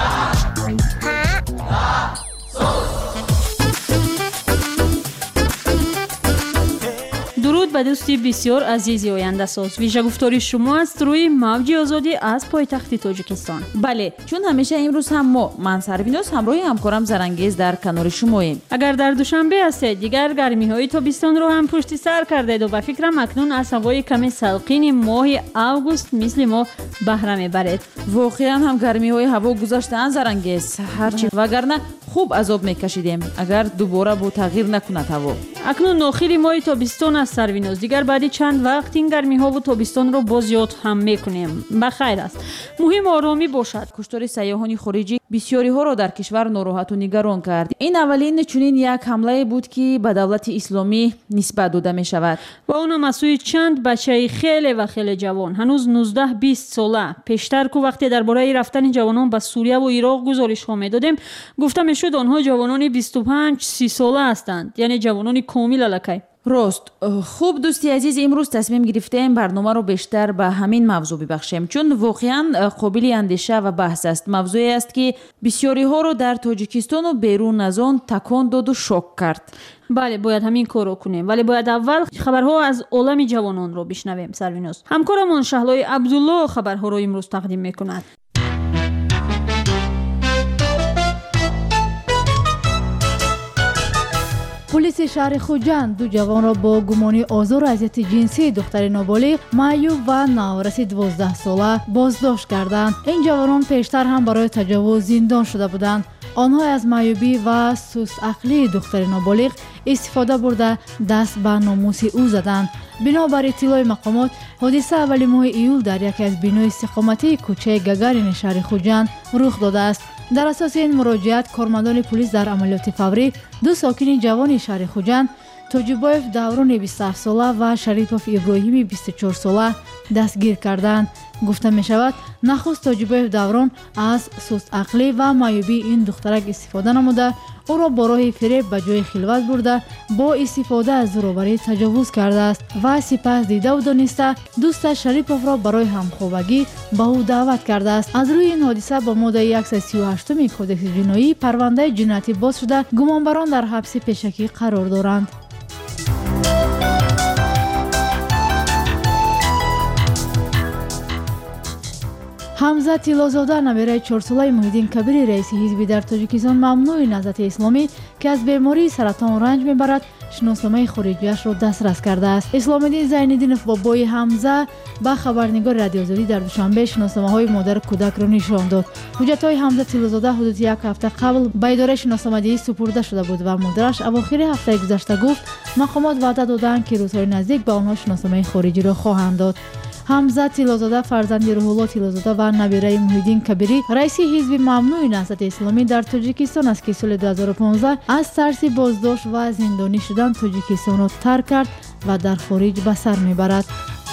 درود به دوستی بسیار عزیزی آینده ساز. ویژه گفتاری شما است روی موج آزادی از پایتخت تاجیکستان. بله، چون همیشه امروز هم من سروینوس همراه همکارم زرانگیز در کنار شماییم. اگر در دوشنبه هستید دیگر گرمی های تابستان رو هم پشت سر کردید و به فکرم اکنون از هوای کمی سلقین ماه اوگوست مثل ما بهره میبرید. واقعا هم گرمی های هوا گذاشتن زرانگیز، هرچی وگرنه خوب عذاب میکشیدیم اگر دوباره با تغییر نکند هوا. اکنون ناخیر ماه تابستان است سروینوس، دیگر بعد چند وقت این گرمی ها و تابستان رو باز یاد هم میکنیم. بخیر است، مهم آرامی باشد. کشتار سیاحان خارجی بسیاری ها را در کشور ناراحت و نگران کرد. این اولین چنین یک حمله بود که به دولت اسلامی نسبت داده می شود و اونم از سوی چند بچه خیلی و خیلی جوان، هنوز 19-20 ساله. پیشتر که وقتی درباره رفتن جوانان به سوریه و عراق گزارش ها میدادیم گفته میشد آنها جوانان 25-30 ساله هستند، یعنی جوانان کامل الکی. راست. خوب دوستی عزیز، امروز تصمیم گرفتیم برنامه رو بیشتر به همین موضوع ببخشیم، چون واقعا قابل اندیشه و بحث است. موضوعی است که بسیاری ها رو در تاجیکستان و بیرون از آن تکان داد و شوک کرد. بله، باید همین کار رو کنیم، ولی باید اول خبرها از عالم جوانان رو بشنویم. سروینوس، همکارمون شهلای عبدالله خبرها رو امروز تقدیم میکند. پلیس شهر خوجند دو جوان را با گمانی آزار و اذیت جنسی دختر نابالغ معیوب و نوارث 12 ساله بازداشت کردند. این جوانان پیشتر هم برای تجاوز زندان شده بودند. آنها از معیوبی و سوء عقلی دختر نابالغ استفاده برده دست به ناموس او زدند. بنابر اطلاع مقامات، حادثه اول ماه ایول در یکی از بینای استقامتی کوچه گگارین شهر خوجند رخ داده است. در اساس این مراجعت، کارمندان پلیس در عملیات فوری دو ساکن جوان شهر خوجند، توجیبایف دوران 27 ساله و شریپوف ابراهیمی 24 ساله دستگیر کردند. گفته می شود نخست توجیبایف دوران از سوء عقلی و معیوبی این دخترک استفاده نموده او را با راه فریب به جای خلوت برده با استفاده از زورآوری تجاوز کرده است و سپس دیده و دانسته دوست شریپوف را برای همخوابگی به او دعوت کرده است. از روی این حادثه با ماده 138 کدکس جنایی پرونده جنایتی باز شده، گمانبران در حبس پیشکی قرار دارند. حمزه طلازاده نویره 4 ساله محیدین کبیر رئیس حزبی در تاجیکستان ممنوع نهضت اسلامی که از بیماری سرطان رنج میبرد شناسنامه خارجیش را دسترس کرده است. اسلام الدین زین‌الدینов بابای حمزه به خبرنگار رادیو آزادی در دوشنبه شناسنامه‌های مادر کودک را نشان داد. حجت‌های حمزه طلازاده حدود یک هفته قبل به اداره شناسنامه‌دهی سپرده شده بود و مادرش اواخر هفته گذشته گفت مقامات وعده دادند که روزهای نزدیک به آنها شناسنامه خارجی را خواهند داد. ҳамза тиллозода фарзанди рӯҳулло тиллозода ва набираи муҳиддин кабирӣ раиси ҳизби мамнӯи наҳзати исломӣ дар тоҷикистон аст ки соли 2015 аз тарси боздошт ва зиндонӣ шудан тоҷикистонро тарк кард ва дар хориҷ ба сар мебарад.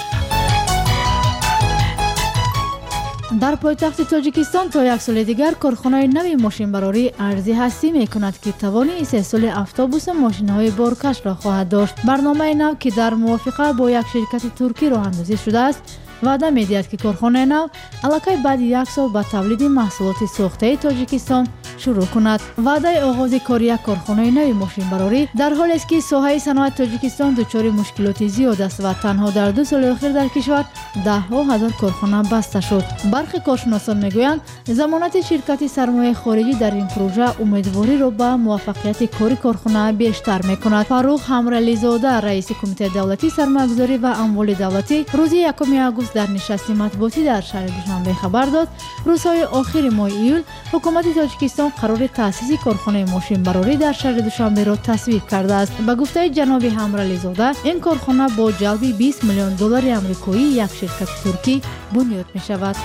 дар пойтахти тоҷикистон то як соли дигар корхонаи нави мошинбарорӣ арзӣ ҳастӣ мекунад ки тавони истеҳсоли автобусу мошинаҳои боркашро хоҳад дошт. барномаи нав ки дар мувофиқа бо як ширкати туркӣ роҳандозӣ шудааст ваъда медиҳад ки корхонаи нав аллакай баъди як сол ба тавлиди маҳсулоти сохтаи тоҷикистон шурӯъ кунад. ваъдаи оғози кори як корхонаи нави мошинбарорӣ дар ҳолест ки соҳаи саноати тоҷикистон дучори мушкилоти зиёд аст ва танҳо дар 2 соли охир дар кишвар даҳҳо ҳазор корхона баста шуд. бархи коршиносон мегӯянд замонати ширкати сармояи хориҷӣ дар ин пурӯжа умедвориро ба муваффақияти кори корхона бештар мекунад. фаррух ҳамрализода раиси кумитаи давлатии сармоягузорӣ ва амволи давлатӣ рӯзи 1 август дар нишасти матбуотӣ дар шаҳри душанбе хабар дод рӯзҳои охири моҳи июл ҳукумати тоҷикистон қарори таъсиси корхонаи мошинбарорӣ дар шаҳри душанберо тасвиб кардааст. ба гуфтаи ҷаноби ҳамрализода ин корхона бо ҷалби $20 миллион амрикоӣ як ширкати туркӣ бунёд мешавад.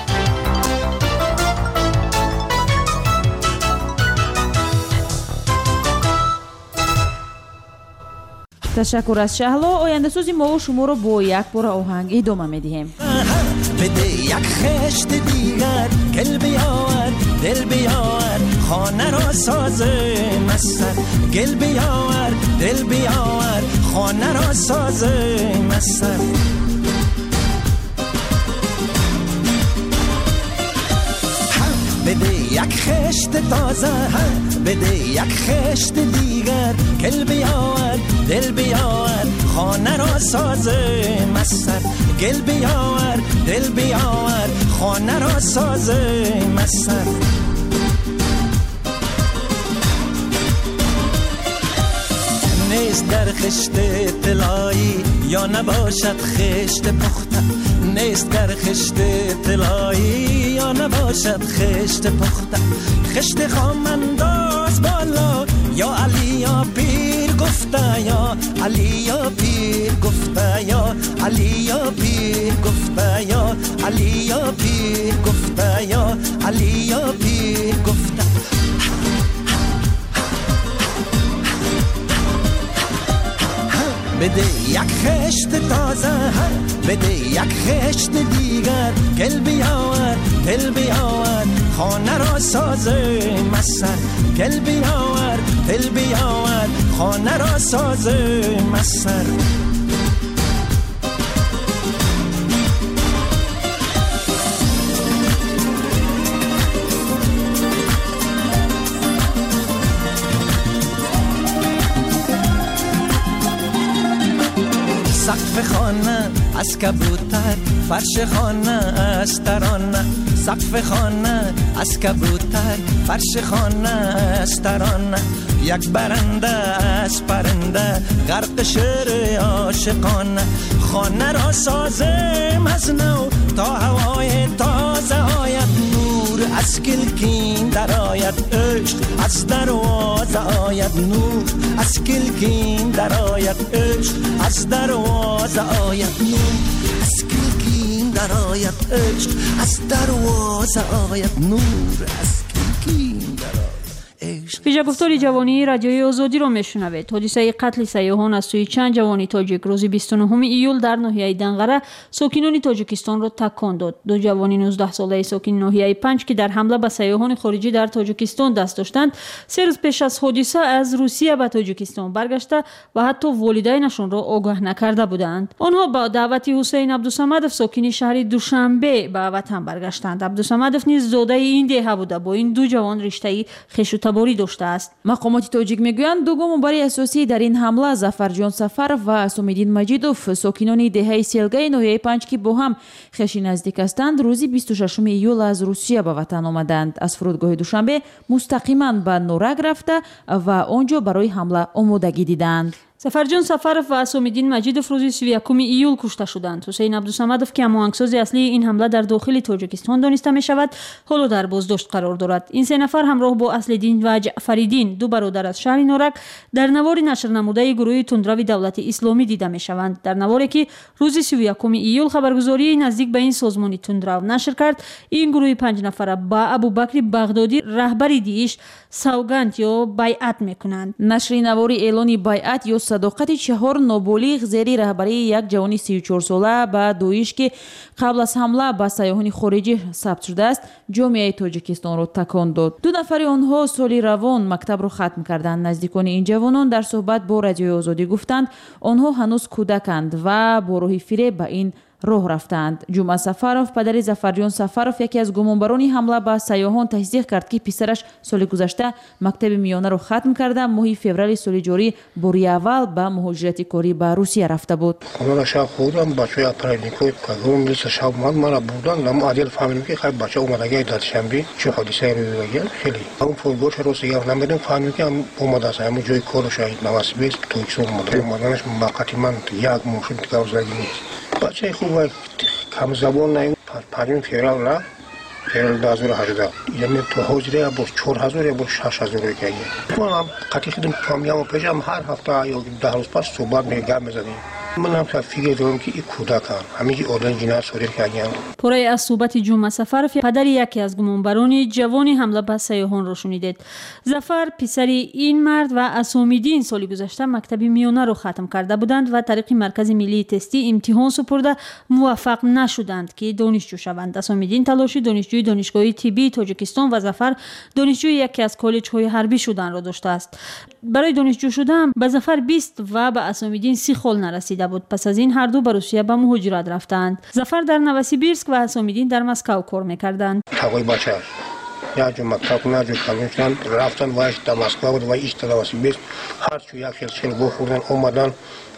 ташаккур аз шаҳло. ояндасози мову шуморо бо як бора оҳанг идома медиҳем. بده یک خشت دیگر گل بیاور دل بیاور خانه را ساز مستر گل بیاور دل بیاور خانه را ساز مستر بده یک خشت تازه بده یک خشت دیگر گل بیاور دل بیاور خانه را ساز مستر گل بیاور دل بیاور خانه را ساز مستر نیست در خشت طلایی یا نباشد خشت پخته نیست در خشت طلایی یا نباشد خشت پخته خشت خام انداز بالا یا علی یا پیر گفته یا علی یا پیر گفته یا علی یا پیر گفته یا علی یا پیر گفته یا علی یا پیر گفته بده یک خشت تازه بده یک خشت دیگر گل بیاور دل بیاور خانه را ساز مستر گل بیاور دل بیاور خانه را ساز مستر سقف خانه از کبوتر فرش خانه از ترانه سقف خانه از کبوتر فرش خانه از ترانه یک برنده از پرنده غرق شعر عاشقانه خانه را سازم از نو تا هوای تازه آید نور از کلکین در آید عشق از دروازه آید نور از کلکین در آید عشق از دروازه آید نور از کلکین در آید عشق از دروازه آید نور از کلکین در آید фиҷагуфтори ҷавонии радиои озодиро мешунавед. ҳодисаи қатли сайёҳон аз сӯи чанд ҷавони тоҷик рӯзи 29 июл дар ноҳияи Данғара сокинони Тоҷикистонро такон дод. ду ҷавони 19-солаи сокини ноҳияи Панҷ ки дар ҳамла ба сайёҳони хориҷӣ дар Тоҷикистон даст доштанд, 3 рӯз пеш аз ҳодиса аз Русия ба Тоҷикистон баргашта ва ҳатто волидайнашонро огоҳ накарда буданд. онҳо ба даъвати Ҳусейн Абдусамадов сокини шаҳри Душанбе ба ватан баргаштанд. Абдусамадов низ зодаи ин деҳа буда бо ин ду ҷавон риштаи хешутаборӣ доштааст. мақомоти тоҷик мегӯянд ду гумонбари асосӣ дар ин ҳамла Зафарҷон Сафаров ва Сомиддин Маҷидов, сокинони деҳаи Селгаи ноҳияи Панҷ ки бо ҳам хеши наздик ҳастанд, рӯзи 26 июл аз Русия ба ватан омаданд. аз фурудгоҳи Душанбе мустақиман ба Норак рафта ва он ҷо барои ҳамла омодагӣ диданд. зафарҷон сафаров ва асомиддин маҷидов рӯзи 31 июл кушта шуданд. ҳусейн абдусамадов ки ҳамоҳангсози аслии ин ҳамла дар дохили тоҷикистон дониста мешавад, ҳоло дар боздошт қарор дорад. ин се нафар ҳамроҳ бо Аслиддин ва Ҷаъфариддин, ду бародар аз шаҳри Норак, дар навори нашрнамудаи гурӯҳи тундрави давлати исломӣ дида мешаванд. дар наворе ки рӯзи 31 июл хабаргузории наздик ба ин созмони тундрав нашр кард, ин гурӯҳи 5 нафара ба Абубакри Бағдодӣ, раҳбари Дииш, савганд ё байъат мекунанд. нашри навори эълони байъат ё садоқати 4 ноболиғ зери раҳбарии як ҷавони 34 сола ба Доиш ки қабл аз ҳамла ба сайёҳони хориҷӣ сабт шудааст, ҷомеаи Тоҷикистонро такон дод. ду нафари онҳо соли равон мактабро хатм карданд. наздикони ин ҷавонон дар суҳбат бо Радиои Озодӣ гуфтанд, онҳо ҳанӯз кӯдаканд ва бо роҳи фиреб ба ин роҳ рафтанд. ҷумъа Сафаров, падари Зафарҷон Сафаров, яке аз гумонбарони ҳамла ба сайёҳон, тасдиқ кард ки писараш соли гузашта мактаби миёнаро хатм карда, моҳи феврали соли ҷорӣ бори аввал ба муҳоҷирати корӣ ба Русия рафта буд. بچه خوبه کم زبان نیم 5 فیرال نه فیرال 2018 یعنی تو حجره یا بر 4000 یا بر 6000 که من هم قطعی خودم فهمیدم پیشم هر هفته یا 10 روز پس صحبت میگم میزنیم من هم فکر دارم که این کودکان همین آدم جنایت صادر کردن. پورای از صحبت جمعه سفرов پدری یکی از گمانباران جوانی حمله به سیاحان را شنیدید. ظفر پسری این مرد و اسامیدین سالی گذشته مکتب میانه را ختم کرده بودند و طریق مرکز ملی تستی امتحان سپرده موفق نشدند که دانشجو شوند. اسامیدین تلاشی دانشجوی دانشگاه طبی تاجیکستان و ظفر دانشجوی یکی از کالج‌های حربی شدن را داشته است. برای دانشجو شدن به ظفر 20 و به اسامیدین 30 سال نرسیده بود. پس از این هر دو به روسیه به مهاجرت رفتند. ظفر در نوسیبیرسک و اسامیدین در مسکو کار می‌کردند. تقوی بچه یا جو مکتب نه جو کالجان رفتن و در مسکو بود و ایست نوسیبیرسک هر چو یک خیلی بخوردن اومدن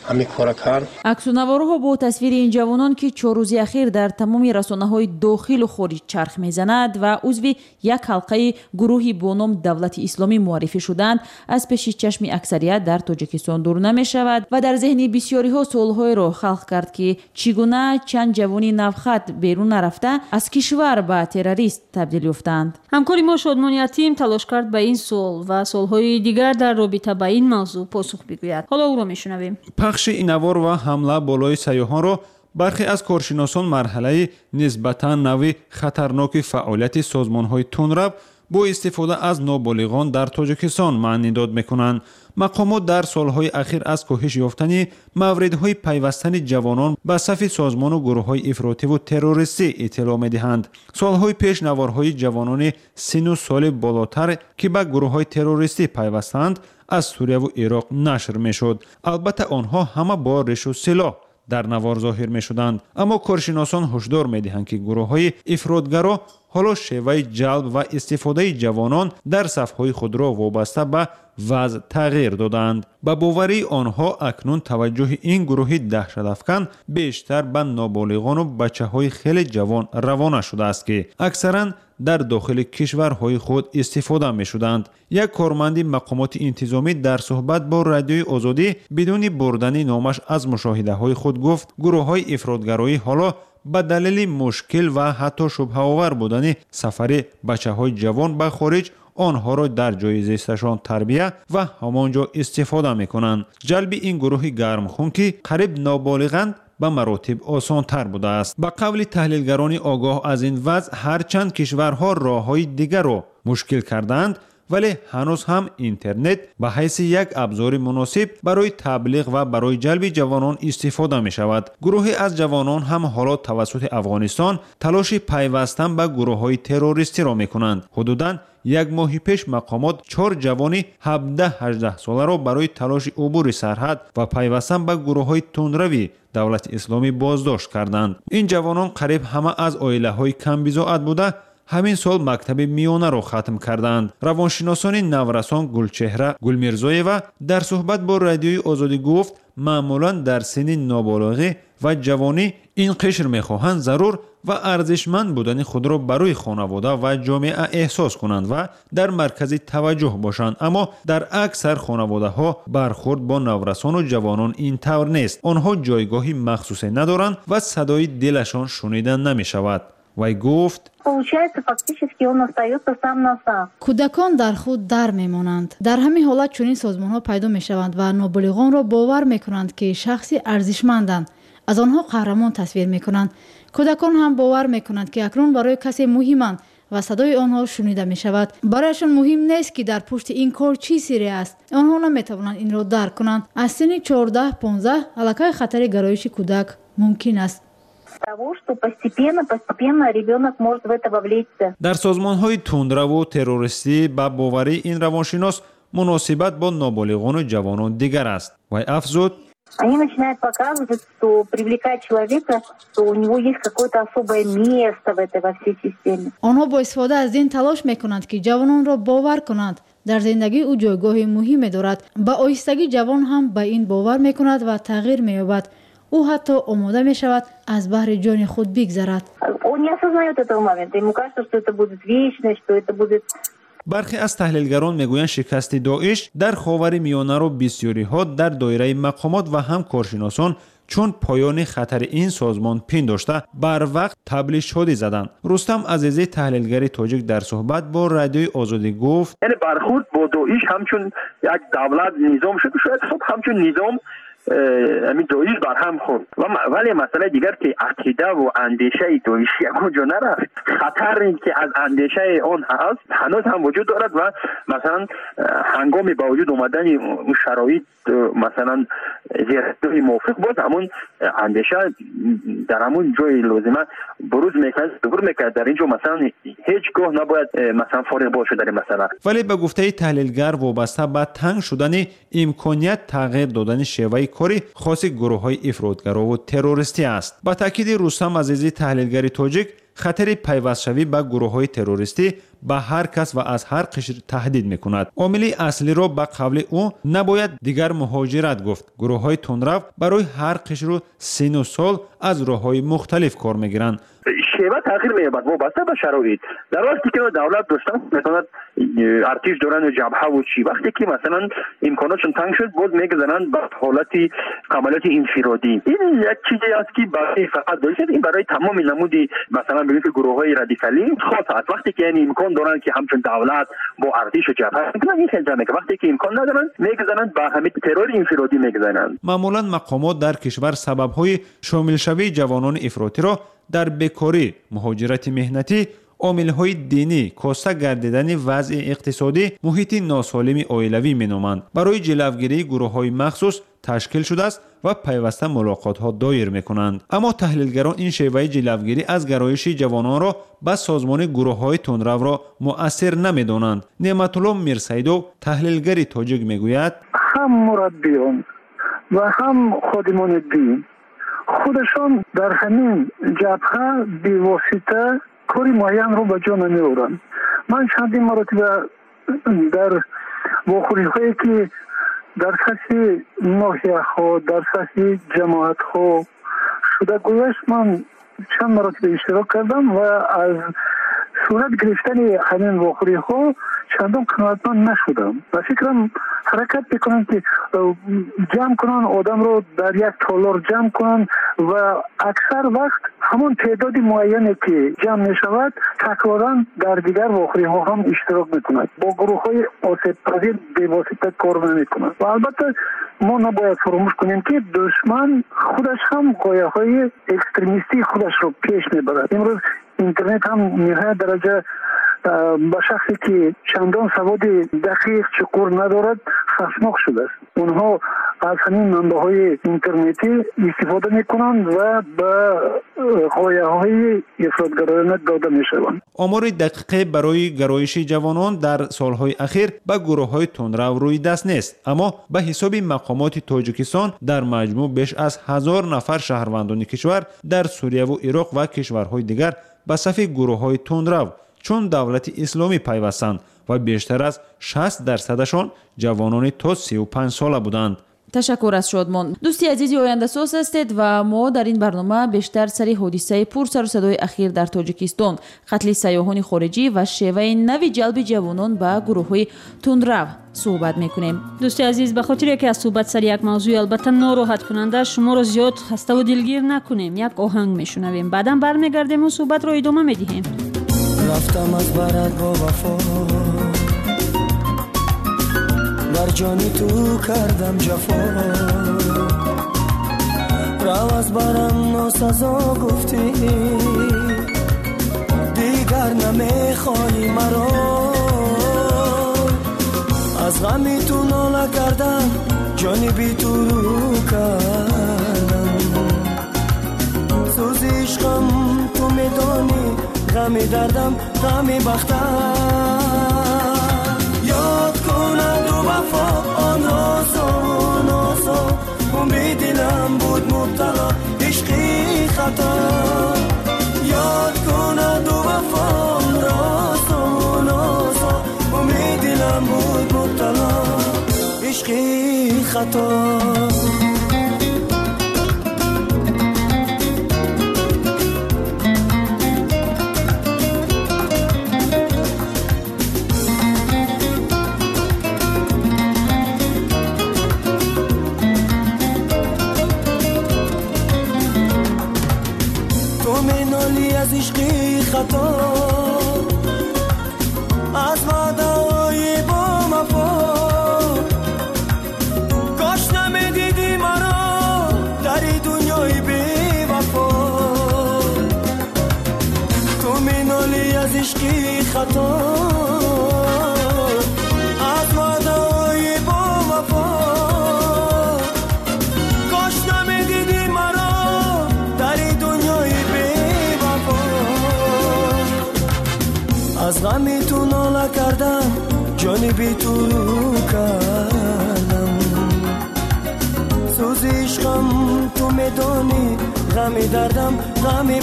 аксунавораҳо бо тасвири ин ҷавонон ки 4 рӯзи ахир дар тамоми расонаҳои дохилу хориҷ чарх мезанад ва узви як ҳалқаи гурӯҳи бо ном давлати исломӣ муаррифӣ шуданд аз пеши чашми аксарият дар Тоҷикистон дур намешавад ва дар зеҳни бисёриҳо суолҳоеро халқ кард ки чӣ гуна чанд ҷавони навхат берун нарафта аз кишвар ба террорист табдил ёфтанд. ҳамкори мо Шодмони Атим талош кард ба ин суол ва суолҳои дигар дар робита ба ин мавзӯъ посух бигӯяд. ҳоло ӯро мешунавем. пахши инавор ва ҳамла болои сайёҳонро бархе аз коршиносон марҳалаи нисбатан нави хатарноки фаъолияти созмонҳои тунрав бо истифода аз ноболиғон дар Тоҷикистон маънӣ дод мекунанд. мақомот дар солҳои ахир аз коҳиш ёфтани мавридҳои пайвастани ҷавонон ба сафи созмону гурӯҳҳои ифротиву террористӣ иттилоъ медиҳанд. солҳои пеш наворҳои ҷавонони сину соли болотар ки ба гурӯҳҳои террористӣ пайвастанд аз Сурияву Ироқ нашр мешуд. албатта онҳо ҳама бо решу силоҳ дар навор зоҳир мешуданд. аммо коршиносон ҳушдор медиҳанд ки гурӯҳҳои ифротгаро ҳоло шеваи ҷалб ва истифодаи ҷавонон дар сафҳои худро вобаста ба вазъ тағйир доданд. ба боварии онҳо акнун таваҷҷӯҳи ин гурӯҳи даҳшатафкан бештар ба ноболиғону бачаҳои хеле ҷавон равона шудааст ки аксаран дар дохили кишварҳои худ истифода мешуданд. як корманди мақомоти интизомӣ дар суҳбат бо Радиои Озодӣ бидуни бурдани номаш аз мушоҳидаҳои худ гуфт гурӯҳҳои ифротгароӣ ҳоло ба далели мушкил ва ҳатто шубҳаовар будани сафари бачаҳои ҷавон ба хориҷ онҳоро дар ҷои зисташон тарбия ва ҳамон ҷо истифода мекунанд. ҷалби ин гурӯҳи гармхун ки қариб ноболиғанд ба маротиб осонтар будааст. ба қавли таҳлилгарони огоҳ аз ин вазъ ҳарчанд кишварҳо роҳҳои дигарро мушкил карданд, вале ҳанӯз ҳам интернет ба ҳайси як абзори муносиб барои таблиғ ва барои ҷалби ҷавонон истифода мешавад. гурӯҳе аз ҷавонон ҳам ҳоло тавассути Афғонистон талоши пайвастан ба гурӯҳҳои террористиро мекунанд. ҳудудан як моҳи пеш мақомот 4 ҷавони 17-18 соларо барои талоши убури сарҳад ва пайвастан ба гурӯҳҳои тунрави давлати исломӣ боздошт карданд. ин ҷавонон қариб ҳама аз оилаҳои камбизоат буда ҳамин сол мактаби миёнаро хатм карданд. равоншиносони наврасон Гулчеҳра Гулмирзоева дар суҳбат бо радиои Озодӣ гуфт, маъмулан дар синни ноболиғӣ ва ҷавонӣ ин қишр мехоҳанд зарур ва арзишманд будани худро барои хонавода ва ҷомеа эҳсос кунанд ва дар маркази таваҷҷӯҳ бошанд. аммо дар аксар хонаводаҳо бархурд бо наврасону ҷавонон ин тавр нест. онҳо ҷойгоҳи махсусе надоранд ва садои дилашон шунида намешавад. вай гуфт: кӯдакон дар худ дар мемонанд. дар ҳамин ҳолат чунин созмонҳо пайдо мешаванд ва ноболиғонро бовар мекунанд ки шахси арзишманданд. аз онҳо қаҳрамон тасвир мекунанд. кӯдакон ҳам бовар мекунанд ки акнун барои касе муҳиманд ва садои онҳо шунида мешавад. барояшон муҳим нест ки дар пушти ин кор чӣ сирре аст. онҳо наметавонанд инро дарк kunанд. аз синни 14-15 аллакай хатари гароиши кӯдак мумкин аст. дар созмонҳои тундраву террористӣ ба боварии ин равоншинос муносибат бо ноболиғону ҷавонон дигар аст. вай афзуд: Они начинают показывать, что привлекать человека, что у него есть какое-то особое место во всей системе. онҳо бо истифода аз ин талош мекунанд ки ҷавононро бовар кунанд дар зиндагӣ ӯ ҷойгоҳи муҳиме дорад. ба оҳистагӣ ҷавон ҳам ба ин бовар мекунад ва тағйир меёбад. ӯ ҳатто омода мешавад аз баҳри ҷони худ бигзарад. Он не осознает этого момента. Ему кажется, что это будет вечно, что это будет... бархе аз таҳлилгарон мегӯянд шикасти доиш дар ховари миёнаро бисёриҳо дар доираи мақомот ва ҳам коршиносон чун поёни хатари ин созмон пиндошта барвақт таблишҳодӣ заданд. рустам азизӣ таҳлилгари тоҷик дар суҳбат бо радиои Озодӣ гуфт: яъне бархурд бо доиш ҳамчун як давлат низом шуд, шояд хуб ҳамчун низом ами доиш барҳам хурд. вале масъалаи дигар ки ақида ва андешаи доиш ягонҷо нарафт. хатаре ки аз андешаи он ҳаст ҳанӯз ҳам вуҷуд дорад ва масалан ҳангоми ба вуҷуд омадани шароит масалан зирои мувофиқ боз ҳамун андеша дар ҳамун ҷои лозима буруз мекард, зуҳур мекард. дар ин ҷо масалан ҳеҷ гоҳ набояд масалан фориғ бошад дар ин масъала. вале ба гуфтаи таҳлилгар вобаста ба танг шудани имконият тағйир додани шеваи кори хоси гурӯҳҳои ифротгарову террористӣ аст. ба таъкиди Рустам Азизӣ таҳлилгари тоҷик, хатари пайвастшавӣ ба гурӯҳҳои террористӣ ба ҳар кас ва аз ҳар қишр таҳдид мекунад. омили аслиро ба қавли ӯ набояд дигар муҳоҷират гуфт. гурӯҳҳои тунрав барои ҳар қишру сину сол аз роҳҳои мухталиф кор мегиранд. шева тағйир меёбад вобаста ба шароит. дар вақте ки давлат дошта метавонад артиш дорану ҷабҳаву чӣ, вақте ки масалан имконотшон танг шуд боз мегузаранд ба ҳолати амалиёти инфиродӣ. ин як чизе аст ки барои фақат доиш ин барои тамоми намуди масалан бигӯем ки гурӯҳҳои радикалӣ хос аст. вақте ки яъне имкон доранд ки ҳамчун давлат бо артишу ҷабҳа ин хел ҷамъ мекунанд. вақте ки имкон надоранд мегузаранд ба ҳамин террори инфиродӣ мегузаранд. маъмулан мақомот дар кишвар сабабҳои шомилшавии ҷавонони ифротиро дар бекорӣ, муҳоҷирати меҳнатӣ, омилҳои динӣ, коста гардидани вазъи иқтисодӣ, муҳити носолими оилавӣ меноманд. барои ҷилавгирии гурӯҳҳои махсус ташкил шудааст ва пайваста мулоқотҳо доир мекунанд. аммо таҳлилгарон ин шеваи ҷилавгирӣ аз гароиши ҷавононро ба созмони гурӯҳҳои тунравро муассир намедонанд. неъматулло мирсайдов таҳлилгари тоҷик мегӯяд: ҳам мураббиён ва ҳам ходимони дин خودشان در همین جبهه بی‌واسطه کاری معین‌رو به جا نمی‌آورند. من چندین مرتبه در واخوری‌هایی که در سطح ناحیه‌ها در سطح جماعت‌ها شده گذشت من چند مرتبه اشتراک کردم و از صورت گرفتن همین واخوری‌ها چندان قناعتمند نشدم و فکرم حرکت بکنن که جمع کنن آدم رو در یک تالار جمع کنن و اکثر وقت همون تعداد معینی که جمع می شود تکرارا در دیگر واخوری ها هم اشتراک میکنند. با گروه های آسیب پذیر بی‌واسطه کار نمیکنند. و البته ما نباید فراموش کنیم که دشمن خودش هم گایه های اکستریمیستی خودش رو پیش میبرد. امروز اینترنت هم نهایت درجه با شخصی که چندان سواد دقیق چقور ندارد خشمناک شده است. اونها از همین منبع‌های اینترنتی استفاده میکنند و به غایه‌های افراطگرایانه داده میشوند. آمار دقیق برای گرایش جوانان در سالهای اخیر به گروه‌های تندرو روی دست نیست، اما به حساب مقامات تاجیکستان در مجموع بیش از 1000 نفر شهروندان کشور در سوریه و عراق و کشورهای دیگر به صف گروه‌های تندرو چون دولت اسلامی پیوستند و بیشتر از 60% جوانان تا 35 ساله بودند. تشکر از شادمان. دوستی عزیزی آینده ساز هستید و ما در این برنامه بیشتر سری حادثه پر سر و صدای اخیر در تاجیکستان، قتل سیاحان خارجی و شیوه نوی جلب جوانان به گروه‌های تندرو صحبت میکنیم. دوستی عزیز، به خاطر که از صحبت سر یک موضوع البته ناراحت کننده شما را زیاد خسته و دلگیر نکنیم، یک آهنگ میشنویم، بعداً برمیگردیم و صحبت را ادامه میدیم. رفتم از برات با وفا، بر جانی تو کردم جفا، رو از برم ناسزا گفتی، دیگر نمیخوای مرا، از غمی تو ناله کردم، جانی بی تو رو کردم، سوز عشقم تو میدانی، غمی دردم غمی بختم، یاد کند و وفا آن رازا، امید دلم بود مبتلا عشقی خطا، یاد کند و وفا آن رازا، امید دلم بود مبتلا عشقی خطا. از عشقی خطا، از وعده‌های با وفا، کاش نمیدیدی مرا در دنیای بی وفا، تو مینالی از عشقی خطا، از وعده‌های با وفا، کاش نمیدیدی مرا در دنیای از غمی تو ناله کردم، جانی بی تو رو کردم، سوز عشقم تو میدانی، غمی دردم غمی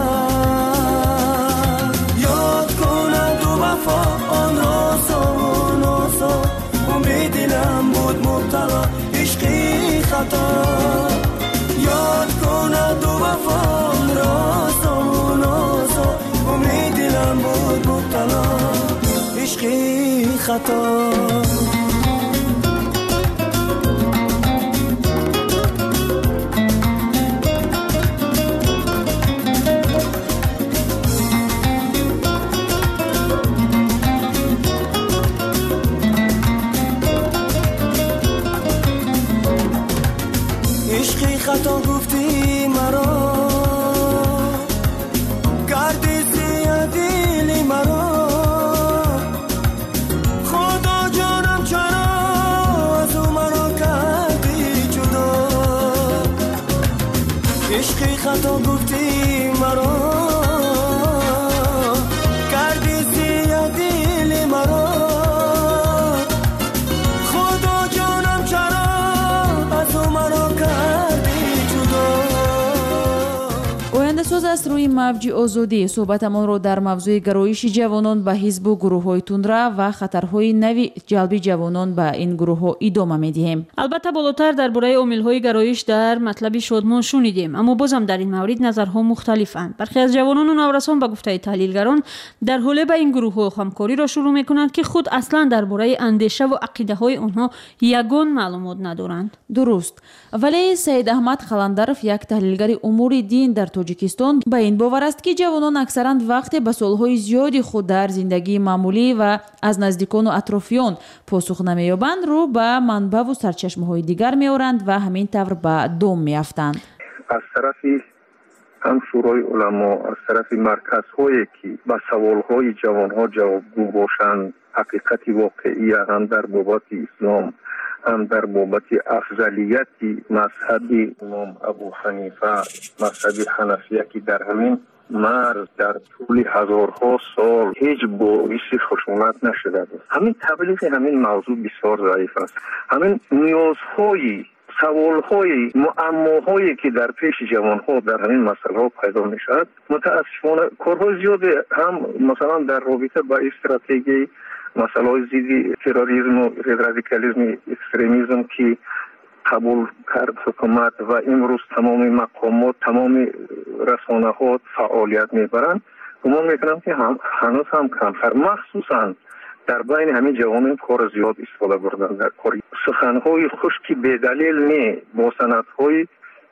بختم، یاد کند و وفا آن رازا، امید دلم بود مبتلا عشقی خطا، یاد کند و وفا آن رازا، امید دلم بود مبتلا عشقی خطا. عشقی خطا گفتی مرا، کردی زیادی مرا، خدا جانم چرا از او مرا کردی جدا، عشقی خطا گفتی مرا، کردی زیادی مرا، خدا جانم چرا از او مرا کردی جدا. آینده ساز است روی موج آزادی. صحبتمان رو در موضوع گرایش جوانان به حزب و گروه‌های تندرو و خطرهای نوی جلب جوانان به این گروه‌ها ادامه می‌دهیم. البته بالاتر درباره عامل‌های گرایش در مطلب شادمان شنیدیم، اما بازم در این مورد نظرها مختلفند. برخی از جوانان و نورسان به گفته تحلیلگران در حال به این گروه‌ها همکاری را شروع می‌کنند که خود اصلاً درباره اندیشه و عقیده‌های آنها یگان معلومات ندارند. درست، ولی سید احمد خلندرов یک تحلیلگر امور دین در تاجیکستان با این باور است که جوانان اکثرا وقتی به سالهای زیادی خود در زندگی معمولی و از نزدیکان و اطرافیان پاسخ نمی‌یابند، رو به منبع و سرچشمه‌های دیگر می‌آورند و همین طور به دام می‌افتند. از طرفی هم شورای علما، از طرف مرکزهایی که به سوالهای جوانها جوابگو باشند، حقیقت واقعی هم در بابت اسلام، هم در بابت افضلیت مذهب امام ابو حنیفه، مذهب حنفیه که در همین مرز در طول هزارها سال هیچ باعث خشونت نشده است. همین تبلیغ همین موضوع بسیار ضعیف است. همین نیازهای سوال‌های معماهایی که در پیش جوان‌ها در همین مسائل پیدا می‌شود متأسفانه کارهای زیاد هم مثلا در رابطه با استراتژی مسائل ضد تروریسم و رادیکالیسم اکستریمیسم که قبول کرد حکومت و امروز تمام مقامات تمام رسانه‌ها فعالیت می‌برند گمان می‌کنم که هنوز هم کمتر مخصوصاً در بین همین جوانان کار زیاد استفاده بردن در کار سخن‌های خشکی به دلیل نه با سندهای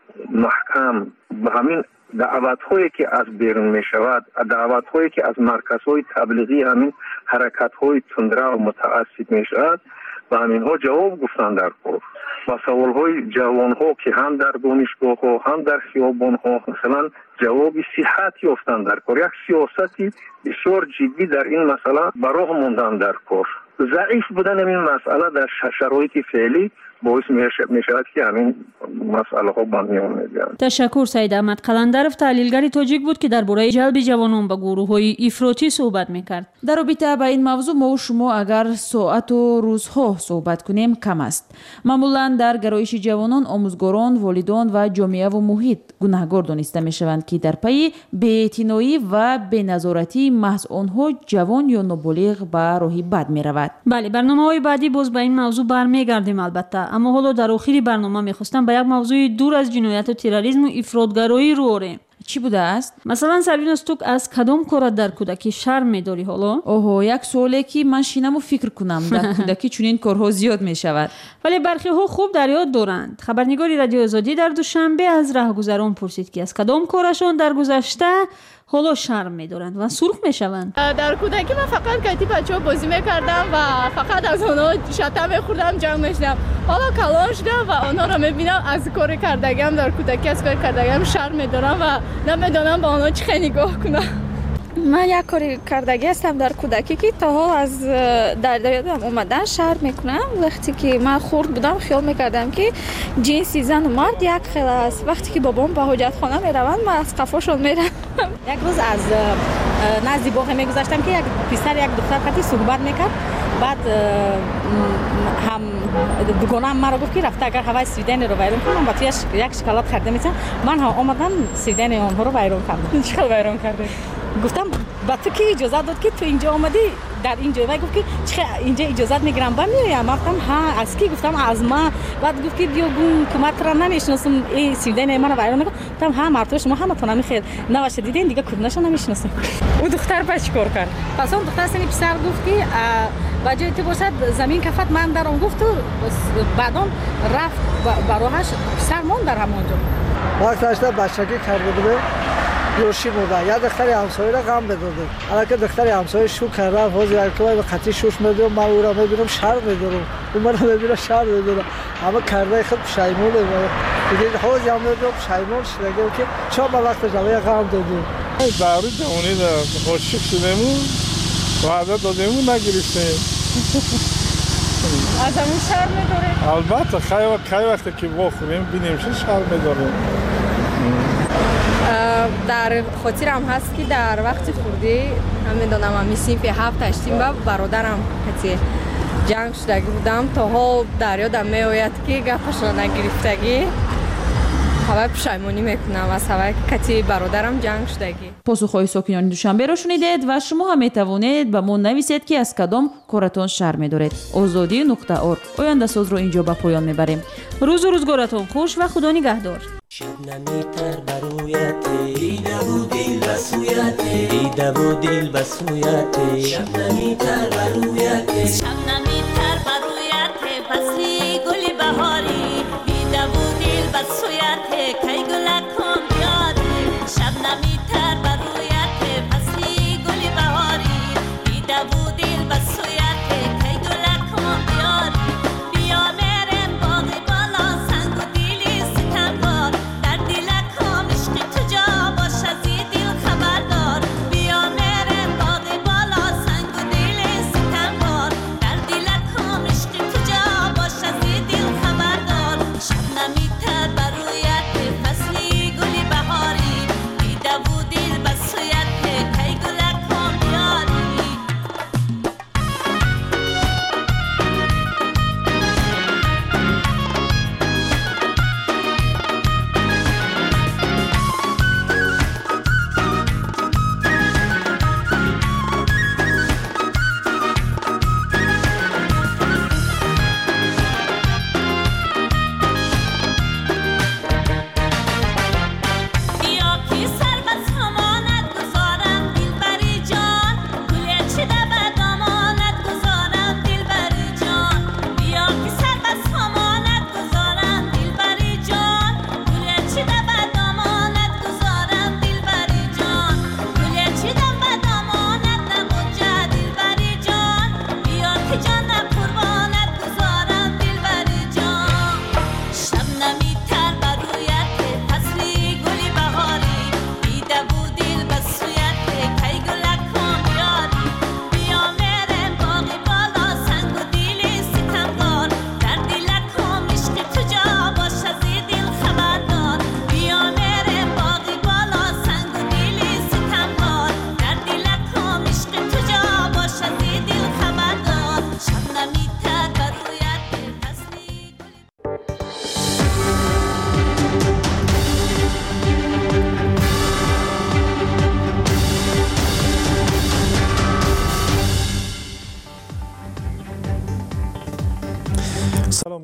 محکم به همین دعوت‌هایی که از بیرون می‌شود دعوت‌هایی که از مرکزهای تبلیغی همین حرکت‌های تندرو متعصب می‌شود و همینها جواب گفتن در کار و سوال‌های جوان‌ها که هم در دانشگاه‌ها هم در خیابان‌ها مثلا جواب صحت یافتن در کار یک سیاستی بسیار جدی در این مسئله براه ماندن در کار ضعیف بودن این مسئله در شرایط فعلی باعث میشود که همین مسئله ها به میان بیاید. تشکر سید احمد قلندرов تحلیلگر تاجیک بود که درباره جلب جوانان به گروه‌های افراطی صحبت می‌کرد. در رابطه با این موضوع ما و شما اگر ساعت و روزها صحبت کنیم کم است. معمولا در گرایش جوانان آموزگاران، والدان و جامعه و محیط گناهکار دانسته می‌شوند که در پی بی‌اعتنایی و بی‌نظارتی محض آنها جوان یا نابالغ به راهی بد می‌رود. بله برنامه‌های بعدی باز به این موضوع برمیگردیم البته. اما حالا در آخر برنامه میخواستم به یک موضوع دور از جنایت و تروریسم و افراطگرایی رو آوریم. چی بوده است؟ مثلا سرویناس تو از کدام کارت در کودکی شرم می‌داری حالا؟ اوه یک سوالی که من شینم و فکر کنم در کودکی چنین کارها زیاد میشود. ولی برخی ها خوب در یاد دارند. خبرنگاری رادیو آزادی در دوشنبه از راهگذران پرسید که از کدام کارشان در گذشته حالا شرم می‌دارند و سرخ می‌شوند. در کودکی من فقط کتی بچه‌ها بازی می‌کردم و فقط از اونها شطرنج می‌خوردم جمع می‌شدم. حالا کلان شدم و آنها را می‌بینم از کار کردگیم در کودکی از کار کردگیم شرم می‌دارم و نمی‌دانم با آنها چه نگاه کنم. من یک کاری کردگی هستم در کودکی که تا حال از در یادم اومدن شرم میکنم. وقتی که من خرد بودم خیال میکردم که جنسی زن و مرد یک خیلی است. وقتی که بابام به حاجت خانه میروند من از قفاشون میرم. یک روز از نزد باغ میگذشتم که یک پسر یک دختر خطی صحبت میکرد. بعد هم دوگانه مرا گفت که رفته اگر هوای سویدن رو ویران کنم با تویش یک شکلات خریده میتونم. من هم آمدم سویدن آنها رو ویران کردم. چقدر ویران کرده؟ گفتم با تو کی اجازه داد که تو اینجا آمدی در اینجا؟ و گفت که چه اینجا اجازه میگیرم با میایم؟ گفتم ها از کی؟ گفتم از ما. بعد گفت که بیا گون کمک را نمیشناسم این سویدن من ویران نکن. گفتم ها مرد شما همه تو نمیخیر نوشت دیدین دیگه کدومش نمیشناسم. او دختر چیکار کرد؟ پس اون دختر سنی پسر گفت که با جای تو باشد زمین کفت من در اون گفت و بعدم رفت براهش پسر مون در همونجا. وقت داشته بچگی کرده بوده یوشی بوده یا دختری همسایه را غم بداده. حالا که دختری همسایه شو کرده حوض یکلای به خطی شوش میدونم من او را میبینم شر میدونم اون من را میبینم شر میدونم اما کرده خود پشیمونه دیگه حوض هم میدونم پشیمون شده که چا به وقت جوه غم دادیم داری جوانی در خوشک شدهمون وعده دادهمون نگرفتیم از همون شر میداره؟ البته خیلی وقتی که بخوریم بینیم چه شر میداریم. در خاطرم هست که در وقت خوردی هم میدانم همی صنف 7 8 با برادرم حتی جنگ شدگی بودم تا حال در یادم میآید که گپش را نگرفتگی هوای پشیمانی میکنم از هوای کتی برادرم جنگ شدگی. پاسخهای ساکنان دوشنبه را شنیدید و شما هم میتوانید به ما نویسید که از کدام کارتان شرم میدارید. azadi.org آینده ساز رو اینجا به پایان میبریم. روز و روزگارتون خوش و خدا نگهدار. شبنمی تر برویت دیده و دل بسویت دیده و دل بسویت شبنمی تر برویت شبنمی تر برویت فصلی گل بهاری دیده و دل بسویت کی گلکم بیاری شبنمی تر برویت فصلی گل بهاری دیده و دل بسویت کی گلکم بیاری بیا میرم باغ بالا سنگ و دلی ستمبار در دلکم عشق تو جا باش از این دل خبردار بیا میرم باغ بالا سنگ و دلی ستمبار در دلکم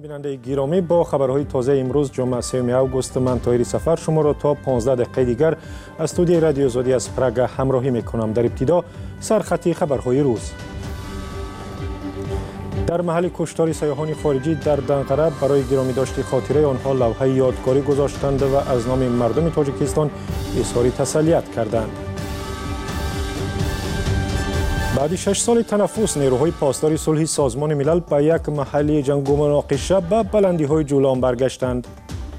بیننده گرامی، با خبرهای تازه امروز جمعه 3 آگوست من طاهر سفر شما را تا 15 دقیقه دیگر از استودیوی رادیو آزادی از پراگ همراهی میکنم. در ابتدا سرخط خبرهای روز. در محل کشتار سیاحان خارجی در دنقره برای گرامی داشتی خاطره آنها لوحه یادگاری گذاشتند و از نام مردم تاجیکستان اظهار تسلیت کردند. بعد 6 سال تنفس، نیروهای پاسداری صلح سازمان ملل به یک محل جنگ و مناقشه به بلندی‌های جولان برگشتند.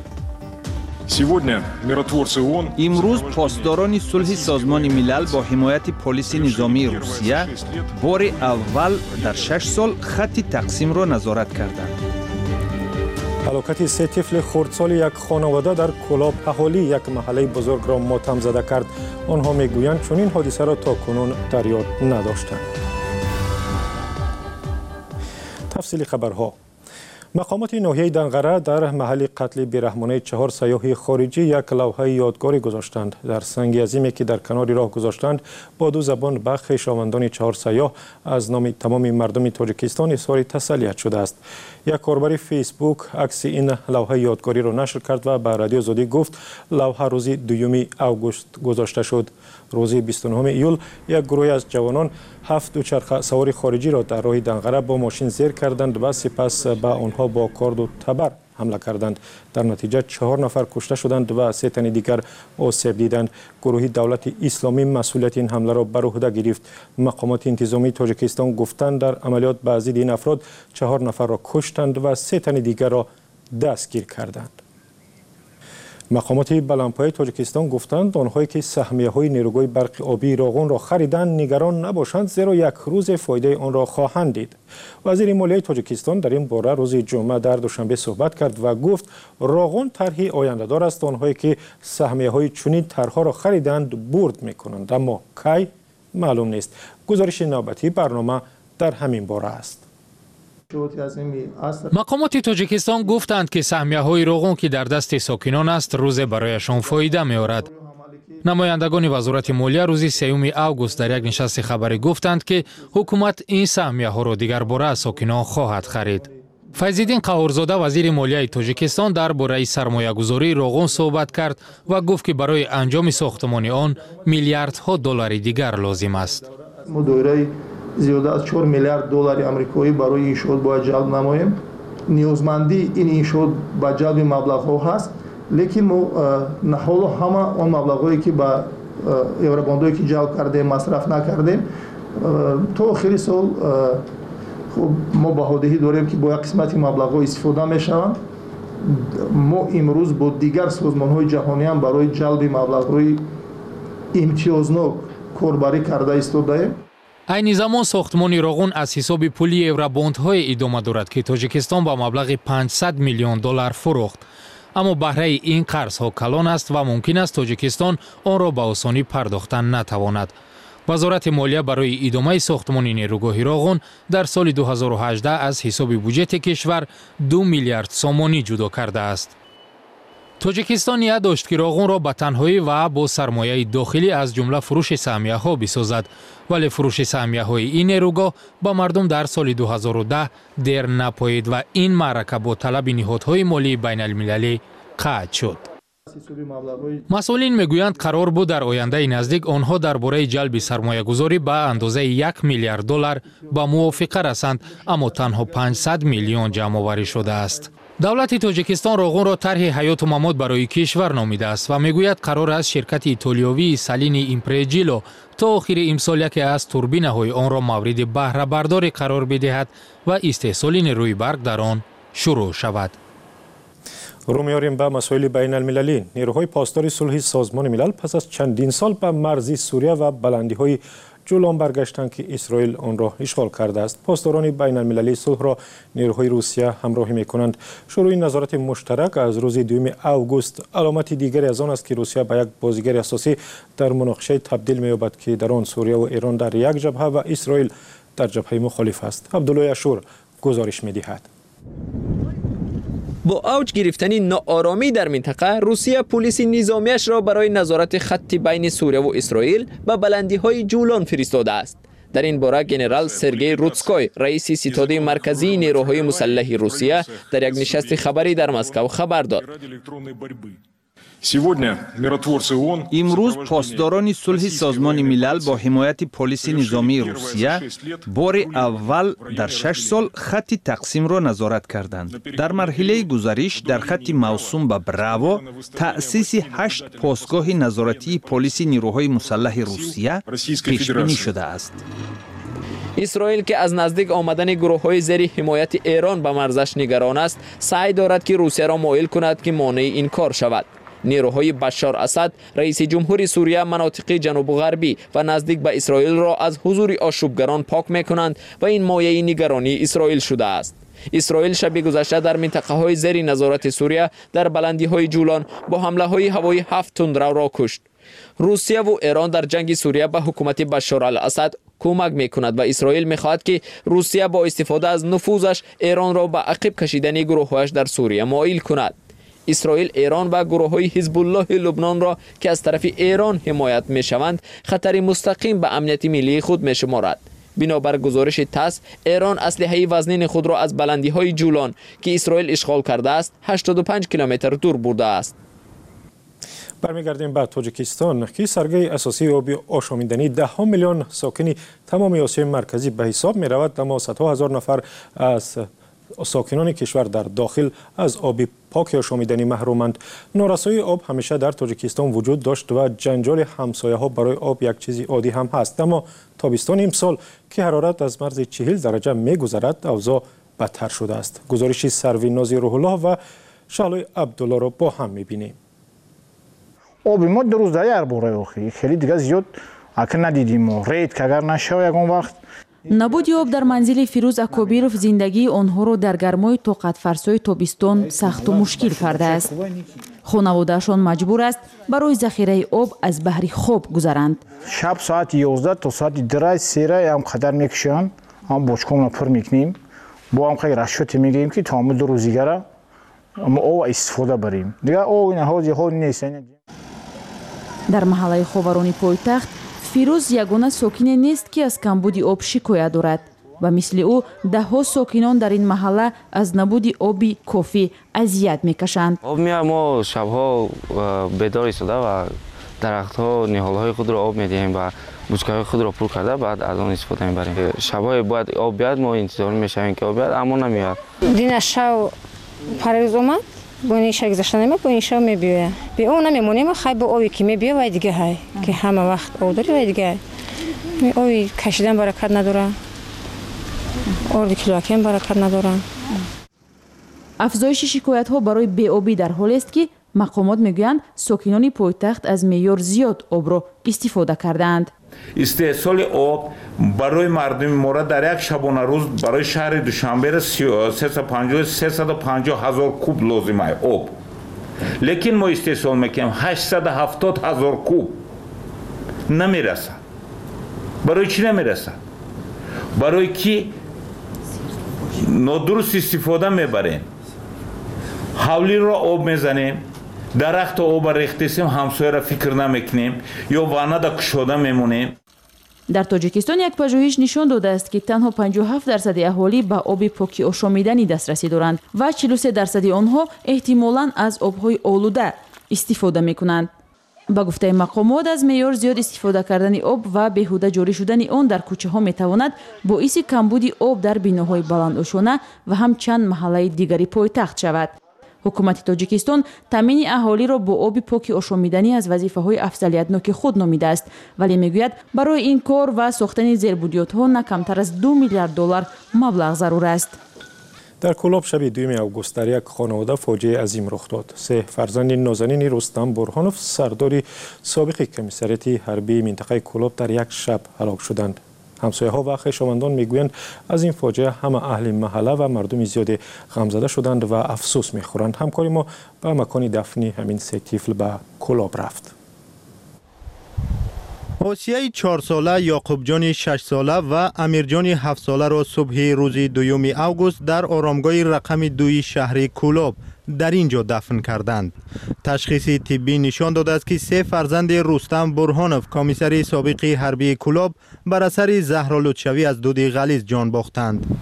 امروز پاسداران صلح سازمان ملل با حمایت پلیس نظامی روسیه بار اول در 6 سال خط تقسیم را نظارت کردند. هلاکت 3 طفل خردسال یک خانواده در کلاب اهالی یک محله بزرگ را ماتم زده کرد. آنها میگویند چون این حادثه را تا کنون در یاد نداشتند. تفصیل خبرها. مقامات ناحیه دنقره در محل قتل بیرحمانه 4 سیاح خارجی یک لوحه یادگاری گذاشتند. در سنگ عظیمی که در کنار راه گذاشتند با 2 زبان به خویشاوندان 4 سیاح از نام تمام مردم تاجیکستان اظهار تسلیت شده است. یک کاربر فیسبوک عکس این لوحه یادگاری را نشر کرد و به رادیو آزادی گفت لوحه روز 2 آگوست گذاشته شد. روز 29 ایول یک گروه از جوانان 7 دوچرخه سوار خارجی را در راه دنقره با ماشین زیر کردند و سپس به آنها با کارد و تبر حمله کردند. در نتیجه 4 نفر کشته شدند و 3 تن دیگر آسیب دیدند. گروه دولت اسلامی مسئولیت این حمله را بر عهده گرفت. مقامات انتظامی تاجیکستان گفتند در عملیات بعضی این افراد 4 نفر را کشتند و 3 تن دیگر را دستگیر کردند. مقامات بلندپایه تاجیکستان گفتند آنهایی که سهمیه‌های نیروگاه برق آبی راغون را خریدند نگران نباشند زیرا یک روز فایده آن را خواهند دید. وزیر مالیه تاجیکستان در این باره روز جمعه در دوشنبه صحبت کرد و گفت راغون طرحی آینده‌دار است. آنهایی که سهمیه‌های چنین طرح‌ها را خریدند برد می‌کنند، اما کی معلوم نیست. گزارش نوبتی برنامه در همین باره است. مقامات تاجیکستان گفتند که سهمیه‌های راغون که در دست ساکنان است روز برایشان فایده می‌آورد. نمایندگان وزارت مالیه روز 3 آگوست در یک نشست خبری گفتند که حکومت این سهمیه‌ها را دیگر باره از ساکنان خواهد خرید. فیض‌الدین قهورزاده وزیر مالیه تاجیکستان درباره سرمایه‌گذاری راغون صحبت کرد و گفت که برای انجام ساختمان آن میلیاردها دلار دیگر لازم است. زیاده از 4 میلیارد دلار آمریکایی برای انشاءات باید جلب نماییم. نیازمندی این انشاءات با جلب مبلغ‌ها هست، لیکن ما حالا همه آن مبلغ‌هایی که با یورباندایی که جلب کردیم مصرف نکردیم تا آخر سال ما بهادهی داریم که با یک قسمت مبلغ‌ها استفاده می‌شوند. ما امروز با دیگر سازمان‌های جهانی هم برای جلب مبلغ‌های امتیازناک کاربری کرده ایستاده‌ایم. این زمان ساختمان راغون از حساب پولی یورباندهای ادامه دارد که تاجیکستان با مبلغ 500 میلیون دلار فروخت. اما بهره این قرضها کلان است و ممکن است تاجیکستان آن را به آسانی پرداختن نتواند. وزارت مالیه برای ادامه ساختمان نیروگاه راغون در سال 2018 از حساب بودجه کشور 2 میلیارد سومانی جدا کرده است. تاجیکستان نیت داشت که راغون را به تنهایی و با سرمایه داخلی از جمله فروش سهمیه‌ها بسازد، ولی فروش سهمیه‌های این نیروگاه با مردم در سال 2010 دیر نپایید و این معرکه با طلب نهادهای مالی بین المللی قطع شد. مسئولین میگویند قرار بود در آینده نزدیک آنها درباره جلب سرمایه گذاری به اندازه 1 میلیارد دلار به موافقه رسند، اما تنها 500 میلیون جمع آوری شده است. دولت تاجیکستان راغون را طرح حیات و ممات برای کشور نامیده است و میگوید قرار است شرکت ایتالیایی سالینی ایمپرجیلو تا آخر امسال یکی از توربینه‌های آن را مورد بهره برداری قرار بدهد و استحصال نیروی برق در آن شروع شود. رو میاریم به مسائل بین المللی. نیروهای پاسداری صلح سازمان ملل پس از چندین سال به مرزی سوریه و بلندی‌های جولان برگشتند که اسرائیل آن را اشغال کرده است. پاسداران بین المللی صلح را نیروهای روسیه همراهی می‌کنند. شروع نظارت مشترک از روز 2 آگوست علامت دیگری از آن است که روسیه به یک بازیگر اساسی در مناقشه تبدیل می‌یابد که در آن سوریه و ایران در یک جبهه و اسرائیل در جبهه مخالف است. عبدالله اشور گزارش می‌دهد. با اوج گرفتن ناآرامی در منطقه، روسیه پلیس نظامیش را برای نظارت خط بین سوریه و اسرائیل به بلندی‌های جولان فرستاده است. در این باره گنرال سرگئی روتسکوی رئیس ستاد مرکزی نیروهای مسلح روسیه در یک نشست خبری در مسکو خبر داد. امروز پاسداران صلح سازمان ملل با حمایت پلیس نظامی روسیه بار اول در 6 سال خط تقسیم را نظارت کردند. در مرحله گزارش در خط موسوم به براو تأسیس 8 پاسگاه نظارتی پلیس نیروهای مسلح روسیه پیش بینی شده است. اسرائیل که از نزدیک آمدن گروه‌های زیر حمایت ایران به مرزش نگران است، سعی دارد که روسیه را مایل کند که مانع این کار شود. نیروهای بشار اسد رئیس جمهور سوریه مناطق جنوب غربی و نزدیک به اسرائیل را از حضور آشوبگران پاک می‌کنند و این مایه نگرانی اسرائیل شده است. اسرائیل شب گذشته در منطقه‌های زیر نظارت سوریه در بلندی‌های جولان با حمله‌های هوایی 7 تندرو را کشت. روسیه و ایران در جنگ سوریه به حکومت بشار الاسد کمک می‌کند و اسرائیل می‌خواهد که روسیه با استفاده از نفوذش ایران را به عقب کشیدن گروه‌هایش در سوریه مایل کند. اسرائیل ایران و گروه‌های حزب الله لبنان را که از طرف ایران حمایت می‌شوند خطر مستقیم به امنیت ملی خود می‌شمارد. بنابر گزارش تاس، ایران اسلحه وزنین خود را از بلندی‌های جولان که اسرائیل اشغال کرده است 85 کیلومتر دور برده است. برمیگردیم به تاجیکستان که سرگی اساسی آبی آشامیدنی 10 میلیون ساکن تمام آسیای مرکزی به حساب می رود، اما صدها هزار نفر از ساکنان کشور در داخل از آبی پاک آشامیدنی محرومند. نارسایی آب همیشه در تاجیکستان وجود داشت و جنجال همسایه ها برای آب یک چیزی عادی هم هست، اما تابستان امسال که حرارت از مرز 40 درجه می گذرد اوضاع بدتر شده است. گزارشی سروی نازی روح الله و شعلای عبدالله را با هم می بینیم. آبی ما 2 روز در باره اخی خیلی دیگه زیاد اکر ندیدیم و رید که اگر نشه یکون وقت نبودی آب در منزل فیروز اکوبیروف زندگی آنها را در گرمای طاقت فرسای تابستان سخت و مشکل کرده است. خانواده‌شان مجبور است برای ذخیره آب از بحر خوب گذرند. شب ساعت 11 تا ساعت 2 سیره هم قدر میکشن، هم بچکم را پر میکنیم، با هم خیلی رشوت میگیم که تا 2 روز دیگه اما آب استفاده بریم. دیگه آب این حال نیست. در محله خاورانی پایتخت فیروز یگانه ساکن نیست که از کمبود آب شکایت دارد و مثل او ده‌ها ساکنان در این محله از نبود آبی کافی اذیت میکشند. آب میاد، ما شبها بیدار ایستاده و درخت‌ها نهال‌های خود را آب میدهیم و بشکه‌های خود را پر کرده بعد از آن استفاده میبریم. شبها باید آب بیاد، ما انتظار میشویم که آب بیاد اما نمیاد. دین شب پروز اومد بونی شک گذاشتن ما بونی شب میبیه بی اون نمیمونیم خیلی با آبی که میبیه و دیگه های که همه وقت آب داری و دیگه آبی کشیدن برکت نداره، آبی کلاکین برکت نداره. افزایش شکایت ها برای بی‌آبی در حالی است که مقامات میگویند ساکنان پایتخت از معیار زیاد آب را استفاده کردند. استحصال آب برای مردم ما را در یک شبانه روز برای شهر دوشنبه 350 هزار کوب لازم است آب، لیکن ما استحصال میکنیم 870 هزار کوب نمیرسد. برای چی نمیرسد؟ برای که نادرست استفاده میبریم، حولی را آب میزنیم، درخت آب ریختیم، همسایه را فکر نمیکنیم یا وانه دا کشاده میمونیم. در تاجیکستان یک پژوهش نشان داده است که تنها 57% اهالی به آب پاکی آشامیدنی دسترسی دارند و 43% آنها احتمالاً از آبهای آلوده استفاده میکنند. با گفته مقامات از معیار زیاد استفاده کردن آب و بیهوده جاری شدن آن در کوچه ها میتواند باعث کمبود آب در بیناهای بلندآشانه و هم چند محله دیگری پایتخت شود. حکومت تاجیکستان تامین اهالی را با آب پاک آشامیدنی از وظیفه‌های افضلیت‌ناک خود نامیده است، ولی میگوید برای این کار و ساختن زیربنیادها نه کمتر از 2 میلیارد دلار مبلغ ضرور است. در کلاب شب 2 اوگوست در یک خانواده فاجعه عظیم رخ داد. 3 فرزند نازنین رستم برهانوف سرداری سابق کمیسریت حربی منطقه کلاب در یک شب هلاک شدند. همسایه ها و خویشاوندان میگویند از این فاجعه همه اهل محله و مردم زیاد غمزده شدند و افسوس میخورند. همکاری ما به مکان دفن همین 3 طفل به کلاب رفت. آسیای 4 ساله، یعقوب جان 6 ساله و امیر جان 7 ساله را صبح روز 2 اوگوست در آرامگاه رقم 2 شهر کولوب در اینجا دفن کردند. تشخیص طبی نشان داده است که 3 فرزند رستم برهانوف، کمیسر سابق حربی کولوب، بر اثر زهرآلودشوی از دود غلیظ جان باختند.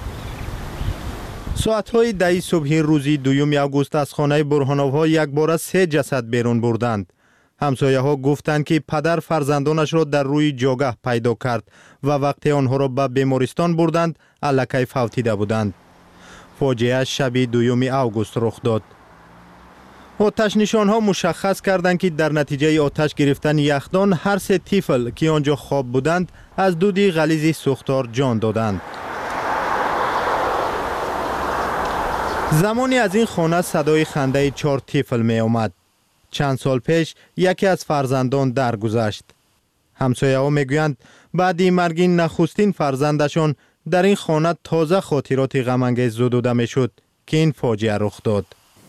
ساعتهای 10 صبح روز 2 اوگوست از خانه برهانوف ها یک بار 3 جسد بیرون بردند. همسایه ها گفتند که پدر فرزندانش را در روی جاگه پیدا کرد و وقتی آنها را به بیمارستان بردند الکی فوتیده بودند. فاجعه شب 2 اوگوست رخ داد. آتش نشان ها مشخص کردند که در نتیجه آتش گرفتن یخدان هر 3 طفل که آنجا خواب بودند از دود غلیظ سوختار جان دادند. زمانی از این خانه صدای خنده 4 طفل می آمد. چند سال پیش یکی از فرزندان درگذشت. همسایه ها می گویند بعد مرگ نخستین فرزندشان در این خانه تازه خاطرات غم‌انگیز زدوده می شد که این فاجعه رخ داد.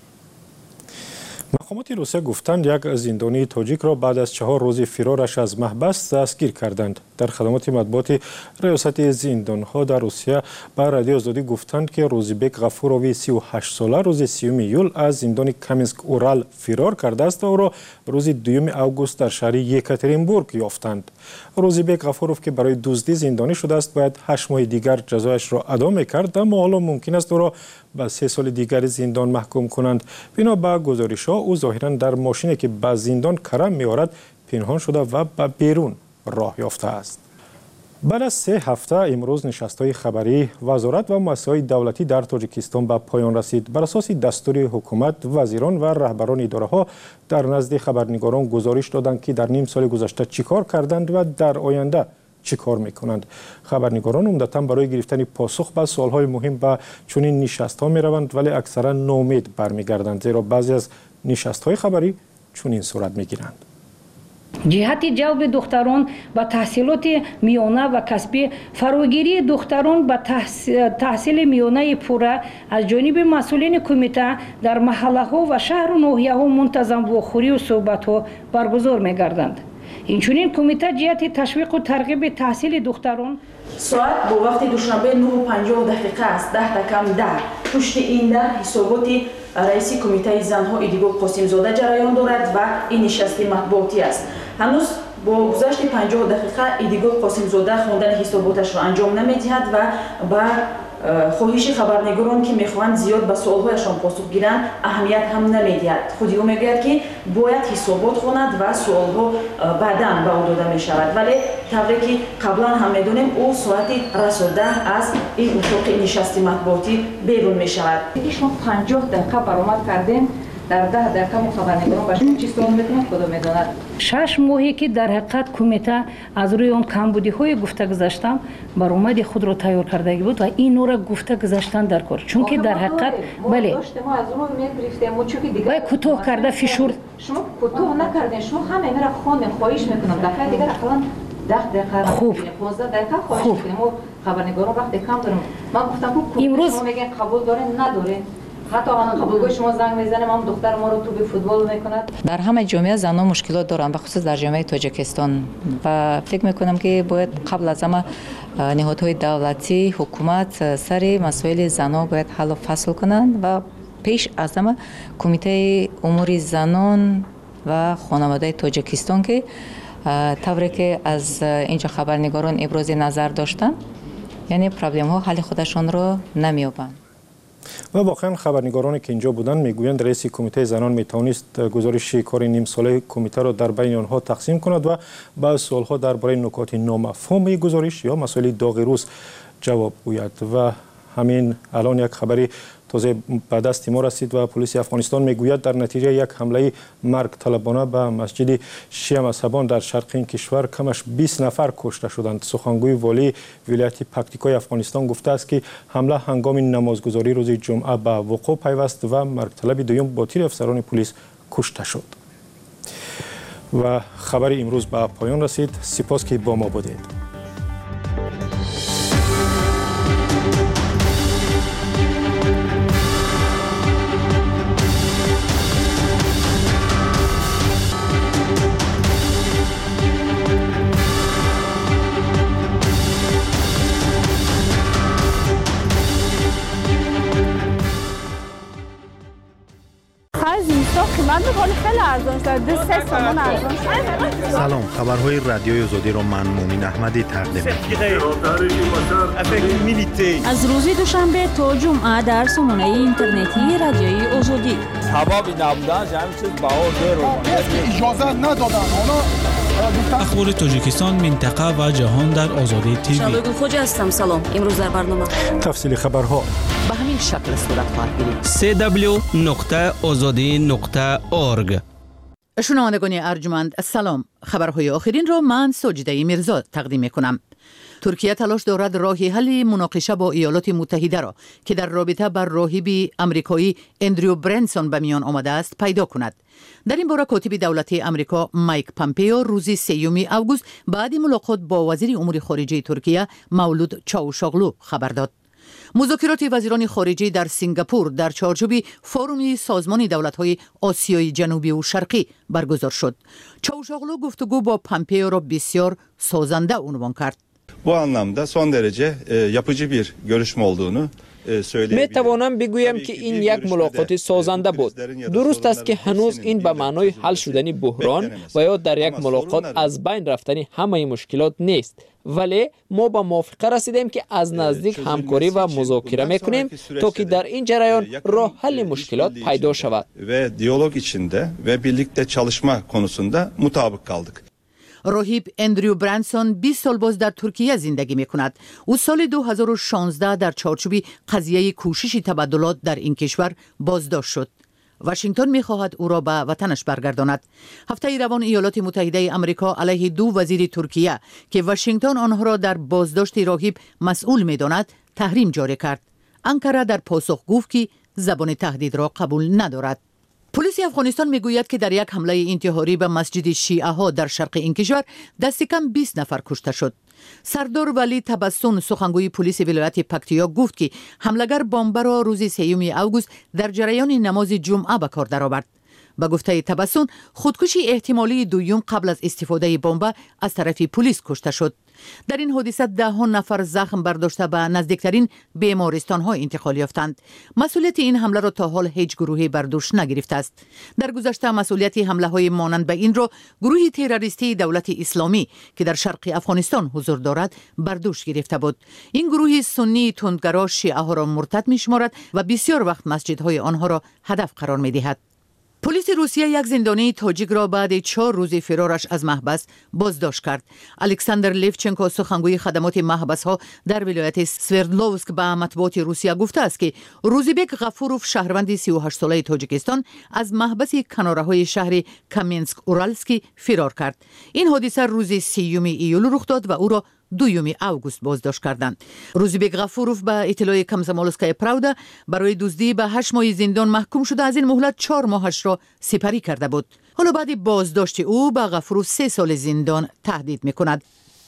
مقامات روسیه گفتند یک زندانی تاجیک را بعد از 4 روز فرارش از محبس دستگیر کردند. در خدمات مطبوعات ریاست زندانها در روسیه به رادیو آزادی گفتند که روزیبک غفوروی 38 ساله روز 30 ایول از زندان کامینسک اورال فرار کرده است و او را روز 2 اوگوست در شهر یکاترینبورگ یافتند. روزیبک غفوروف که برای دزدی زندانی شده است باید 8 ماه دیگر جزایش را ادا می‌کرد، اما حالا ممکن است او را به 3 سال دیگر زندان محکوم کنند. بنا به گزارش‌ها او ظاهراً در ماشینی که به زندان کرم می‌آورد پنهان شده و به بیرون راه یافته است. بعد از 3 هفته امروز نشست‌های خبری وزارت و مؤسسه‌های دولتی در تاجیکستان به پایان رسید. بر اساس دستور حکومت، وزیران و رهبران اداره‌ها در نزد خبرنگاران گزارش دادند که در نیم سال گذشته چیکار کردند و در آینده چی کار میکنند. خبرنگاران عمدتاً برای گرفتن پاسخ به سوالهای مهم به چنین نشست‌ها میروند، ولی اکثرا ناامید برمیگردند، زیرا بعضی از نشست‌های خبری چنین صورت میگیرند. جهت جلب دختران به تحصیلات میانه و کسبی، فراگیری دختران به تحصیل میانه پوره از جانب مسئولین کمیته در محله ها و شهر و ناحیه ها منتظم واخوری و صحبت ها برگزار میگردند. اینچنین کمیته جهت تشویق و ترغیب تحصیل دختران ساعت با وقت دوشنبه 9:50 است. 10:10 پشت این در حسابات رئیس کمیته زنها ایدیگل قاسم زاده جریان دارد و این نشست مطبوعاتی است. هنوز با گذشت 50 دقیقه ایدیگل قاسم زاده خواندن حساباتش را انجام نمی‌دهد و با خواهش خبرنگاران که میخواهند زیاد به سوالهایشان پاسخ گیرند اهمیت هم نمیدهد. خودی او میگوید که باید حسابات خواند و سوالها بعداً به او داده میشود، ولی طوری که قبلا هم میدونیم او ساعت رساده از این اتاق نشست مطبوعاتی بیرون میشود. شما 50 دقیقه برآمد کردیم، در 10 دقیقه خبرنگاران به شما چی سوال میکنند خدا میداند. 6 ماهی که در حقیقت کمیته از روی اون کمبودی های گفته گذاشتم برآمد خود را تیار کرده بود و این را گفته گذاشتن در کار، چون که در حقیقت بله ما از اون میگرفتیم و چون که دیگه کوتاه کرده فشرد. شما کوتاه نکردین، شما همه میرا خواندین. خواهش میکنم دفعه دیگه اصلا 10 دقیقه خوب 15 دقیقه خواهش میکنم. ما خبرنگاران وقت کم داریم. من گفتم که امروز شما میگین قبول دارین ندارین. حتی آن قبولگاه شما زنگ میزنه ما دختر ما رو تو به فوتبال میکند. در همه جامعه زنان مشکلات دارن، به خصوص در جامعه تاجیکستان، و فکر میکنم که باید قبل از همه نهادهای دولتی، حکومت سر مسائل زنان باید حل و فصل کنند و پیش از همه کمیته امور زنان و خانواده تاجیکستان که طوری که از اینجا خبرنگاران ابراز نظر داشتن، یعنی پرابلم ها حل خودشان را نمیابند. و واقعا خبرنگارانی که اینجا بودند میگویند رئیس کمیته زنان میتوانست گزارش کار نیم ساله کمیته را در بین آنها تقسیم کند و بعض سوالها درباره نکات نامفهوم گزارش یا مسائل داغ روز جواب گوید. و همین الان یک خبری تازه به دست ما رسید و پلیس افغانستان میگوید در نتیجه یک حمله مرگ طلبانه به مسجد شیعه مذهبان در شرق این کشور کمش 20 نفر کشته شدند. سخنگوی والی ولایت پکتیکای افغانستان گفته است که حمله هنگام نمازگزاری روز جمعه به وقوع پیوست و مرگ طلب دوم با تیر افسران پلیس کشته شد. و خبر امروز به پایان رسید. سپاس که با ما بودید. از اینستا قیمت میکنه خیلی ارزان شده 3 تومان ارزان شده. سلام، خبرهای رادیوی آزادی را من مومین احمدی تقدیم می‌کنم. از روز دوشنبه تا جمعه در سامانه اینترنتی رادیوی آزادی. حبابی نبودن جمعی چیز باور اجازه ندادن اونا. اخبار تاجیکستان، منطقه و جهان در آزادی تیوی. شادو خوجا هستم. سلام. امروز در برنامه تفصیل خبرها به همین شکل صورت خواهد گرفت. www.azadi.org. شنوندگان ارجمند سلام. خبرهای آخرین را من ساجده میرزا تقدیم میکنم. ترکیه تلاش دارد راه حل مناقشه با ایالات متحده را که در رابطه بر راهب آمریکایی اندریو برنسون به میان آمده است پیدا کند. در این باره کاتب دولتی آمریکا مایک پامپئو روز 3 آگوست بعد ملاقات با وزیر امور خارجه ترکیه مولود چاوشاغلو خبر داد. مذاکرات وزیران خارجه در سنگاپور در چارچوب فوروم سازمان دولت‌های آسیای جنوبی و şarkı برگزار شد. چاوشاغلو گفتگو با پامپئو را بسیار سازنده عنوان کرد. Bu anlamda son derece yapıcı bir görüşme olduğunu می توانم بگویم که این یک ملاقات سازنده بود. درست است که هنوز این به معنای حل شدن بحران و یا در یک ملاقات از بین رفتن همه مشکلات نیست، ولی ما به موافقه رسیدیم که از نزدیک همکاری و مذاکره میکنیم تا که در این جریان راه حل مشکلات پیدا شود. و دیالوگ içinde ve birlikte çalışma konusunda mutabık kaldık. راهب اندریو برنسون 20 سال باز در ترکیه زندگی می کند. او سال 2016 در چارچوب قضیه کوشش تبادلات در این کشور بازداشت شد. واشنگتن می خواهد او را به وطنش برگرداند. هفته روان ایالات متحده آمریکا علیه 2 وزیر ترکیه که واشنگتن آنها را در بازداشت راهب مسئول می داند تحریم جاری کرد. انکره در پاسخ گفت که زبان تهدید را قبول ندارد. پلیس افغانستان میگوید که در یک حمله انتحاری به مسجد شیعه ها در شرق این کشور دست کم 20 نفر کشته شد. سردار ولی تبسون سخنگوی پلیس ولایت پکتیا گفت که حمله‌گر بمب را روز 3 آگوست در جریان نماز جمعه به کار درآورد. به گفته تبسون خودکشی احتمالی دوم قبل از استفاده بمب از طرف پلیس کشته شد. در این حادثه 10 نفر زخم برداشته به نزدیکترین بیمارستان ها انتقال یافتند. مسئولیت این حمله را تا حال هیچ گروهی بر دوش نگرفته است. در گذشته مسئولیت حمله های مانند به این را گروه تروریستی دولت اسلامی که در شرق افغانستان حضور دارد بر دوش گرفته بود. این گروه سنی تندگرا شیعه ها را مرتد می‌شمارد و بسیار وقت مسجدهای آنها را هدف قرار می‌دهد. پلیس روسیه یک زندانی تاجیک را بعد 4 روز فرارش از محبس بازداشت کرد. الکساندر لیفچنکو سخنگوی خدمات محبس ها در ولایت سوردلوفسک به مطبوعات روسیه گفته است که روزیبک غفوروف شهروند 38 ساله تاجیکستان از محبس کناره های شهر کامینسک اورالسکی فرار کرد. این حادثه روز 3 ایول رخ داد و او را 2 آگوست بازداشت کردند. روزیبک غفوروف به اطلاع کامسامولسکای پراودا برای دزدی به 8 ماه زندان محکوم شده از این مهلت 4 ماهش را سپری کرده بود. حالا بعد بازداشت او به غفوروف 3 سال زندان تهدید می‌کند.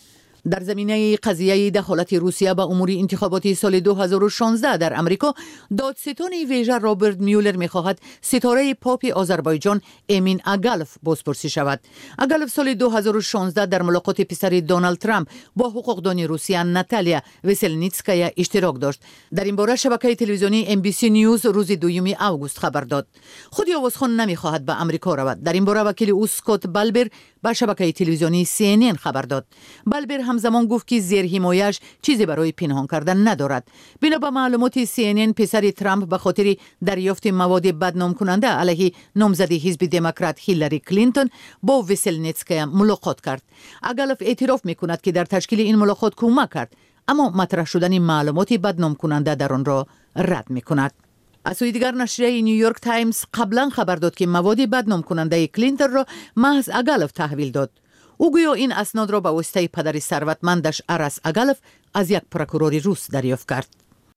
در زمینه قضیه دخالت روسیه به امور انتخاباتی سال 2016 در امریکا، دادستان ویژه رابرت میولر می‌خواهد ستاره پاپ آذربایجان امین اگالف بازپرسی شود. اگالف سال 2016 در ملاقات پسر دونالد ترامپ با حقوقدان روسیه ناتالیا وسلنیتسکایا اشتراک داشت. در این باره شبکه تلویزیونی MBC نیوز روز 2 آگوست خبر داد. خود آوازخوان نمی‌خواهد به امریکا رود. در این باره وکیل او اسکات بالبر به شبکه تلویزیونی CNN خبر داد. بالبر همزمان گفت که زیر حمایش چیزی برای پنهان کردن ندارد. بنا به معلومات CNN پسر ترامپ به خاطر دریافت مواد بدنام کننده علیه نامزد حزب دموکرات هیلاری کلینتون با وسلنیتسکایا ملاقات کرد. اگالف اعتراف میکند که در تشکیل این ملاقات کمک کرد، اما مطرح شدن معلومات بدنام کننده در آن را رد میکند. از سوی دیگر نشریه نیویورک تایمز قبلا خبر داد که مواد بدنام کننده کلینتون را محض اگالف تحویل داد. او گویا این اسناد را به واسطه پدر ثروتمندش ارس اگالف از یک پروکورور روس دریافت کرد.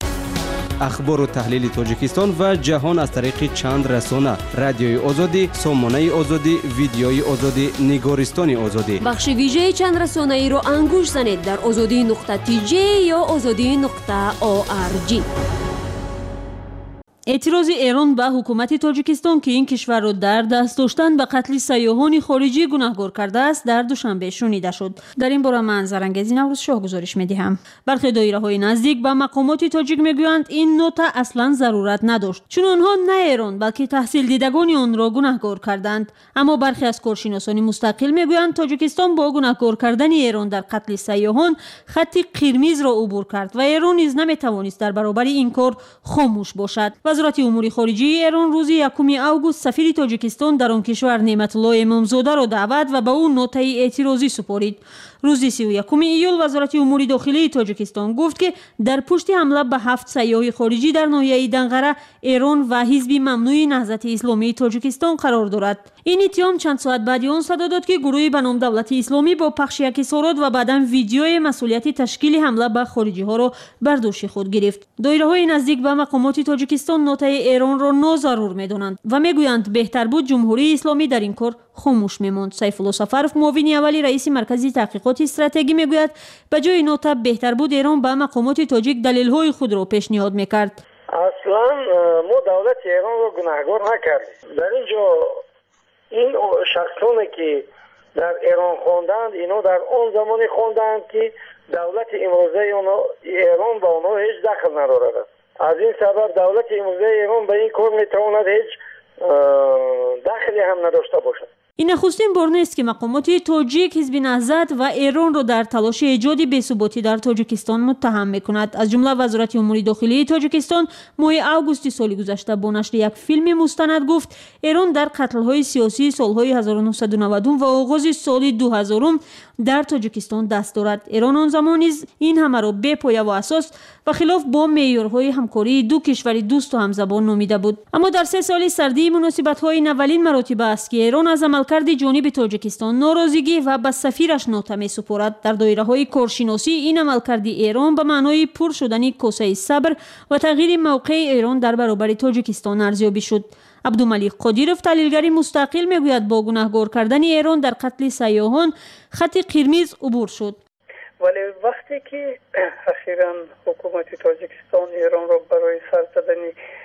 اخبار و تحلیل تاجیکستان و جهان از طریق چند رسانه: رادیوی آزادی، سامانه آزادی، ویدیوی آزادی، نگارستان آزادی. بخش ویژه چند رسانه ای را انگوش زنید در azadi.tj یا azadi.org. اعتراض ایران به حکومت تاجیکستان که این کشور را در دست داشتن به قتل سیاحان خارجی گناهکار کرده است در دوشنبه شنیده شد. در این باره من زرنگزی نوروز شاه گزارش می‌دهم. برخی دایره‌های نزدیک به مقامات تاجیک میگویند این نوت اصلا ضرورت نداشت، چون آنها نه ایران بلکه تحصیل دیدگان آن را گناهکار کردند. اما برخی از کارشناسان مستقل میگویند تاجیکستان با گناهکار کردن ایران در قتل سیاحان خط قرمز را عبور کرد و ایران نیز نمی‌توانست در برابر این کار خاموش باشد. وزارت امور خارجه ایران روز 1 آگوست سفیر تاجیکستان در آن کشور نعمت الله امامزاده را دعوت و به او نوت‌ی اعتراضی سپارید. روز 31 ایول وزارت امور داخلی تاجیکستان گفت که در پشت حمله به 7 سیاح خارجی در ناحیه دنقره ایران و حزب ممنوع نهضت اسلامی تاجیکستان قرار دارد. این اتهام چند ساعت بعد آن صدا داد که گروهی به نام دولت اسلامی با پخش اظهارات و بعداً ویدیوی مسئولیت تشکیل حمله به خارجی ها را بر دوش خود گرفت. دایره‌های نزدیک به مقامات تاجیکستان نوت‌ی ایران را ناضرور می‌دانند و میگویند بهتر بود جمهوری اسلامی در این کار خاموش می‌ماند. سیف الله سفرف معاون اولی رئیس مرکز تحقیقات استراتژی میگوید به جای نوت بهتر بود ایران به مقامات تاجیک دلایل‌های خود را پیشنهاد می‌کرد. اصلا ما دولت ایران را گناهکار نکردیم. در اینجا این شخصانی که در ایران خواندند اینا در اون زمانی خواندند که دولت امروزه ایران با آنها هیچ دخل ندارد. از این سبب دولت امروزه ایران به این کار میتواند هیچ دخلی هم نداشته باشد. این نخستین بار نیست که مقامات تاجیک حزب نهضت و ایران را در تلاش ایجاد بی‌ثباتی در تاجیکستان متهم می‌کند. از جمله وزارت امور داخلی تاجیکستان ماه آگوست سال گذشته با نشر یک فیلم مستند گفت ایران در قتل‌های سیاسی سال‌های 1990 و آغاز سال 2000 در تاجیکستان دست دارد. ایران آن زمان نیز این همه را بی پایه و اساس و خلاف با معیارهای همکاری دو کشور دوست و همزبان نامیده بود. اما در 3 سال سردی مناسبت‌های اولین مراتب است که ایران از عملکرد جانب تاجیکستان ناراضگی و به سفیرش نوت می‌سپارد. در دایره‌های کارشناسی این عملکرد ایران به معنای پر شدن کاسه صبر و تغییر موقع ایران در برابر تاجیکستان ارزیابی شد. عبدالملیک قادیرов تحلیلگر مستقل میگوید با گناهکار کردن ایران در قتل سیاحان خط قرمز عبور شد. ولی وقتی که اخیراً حکومت تاجیکستان ایران را برای سر زدن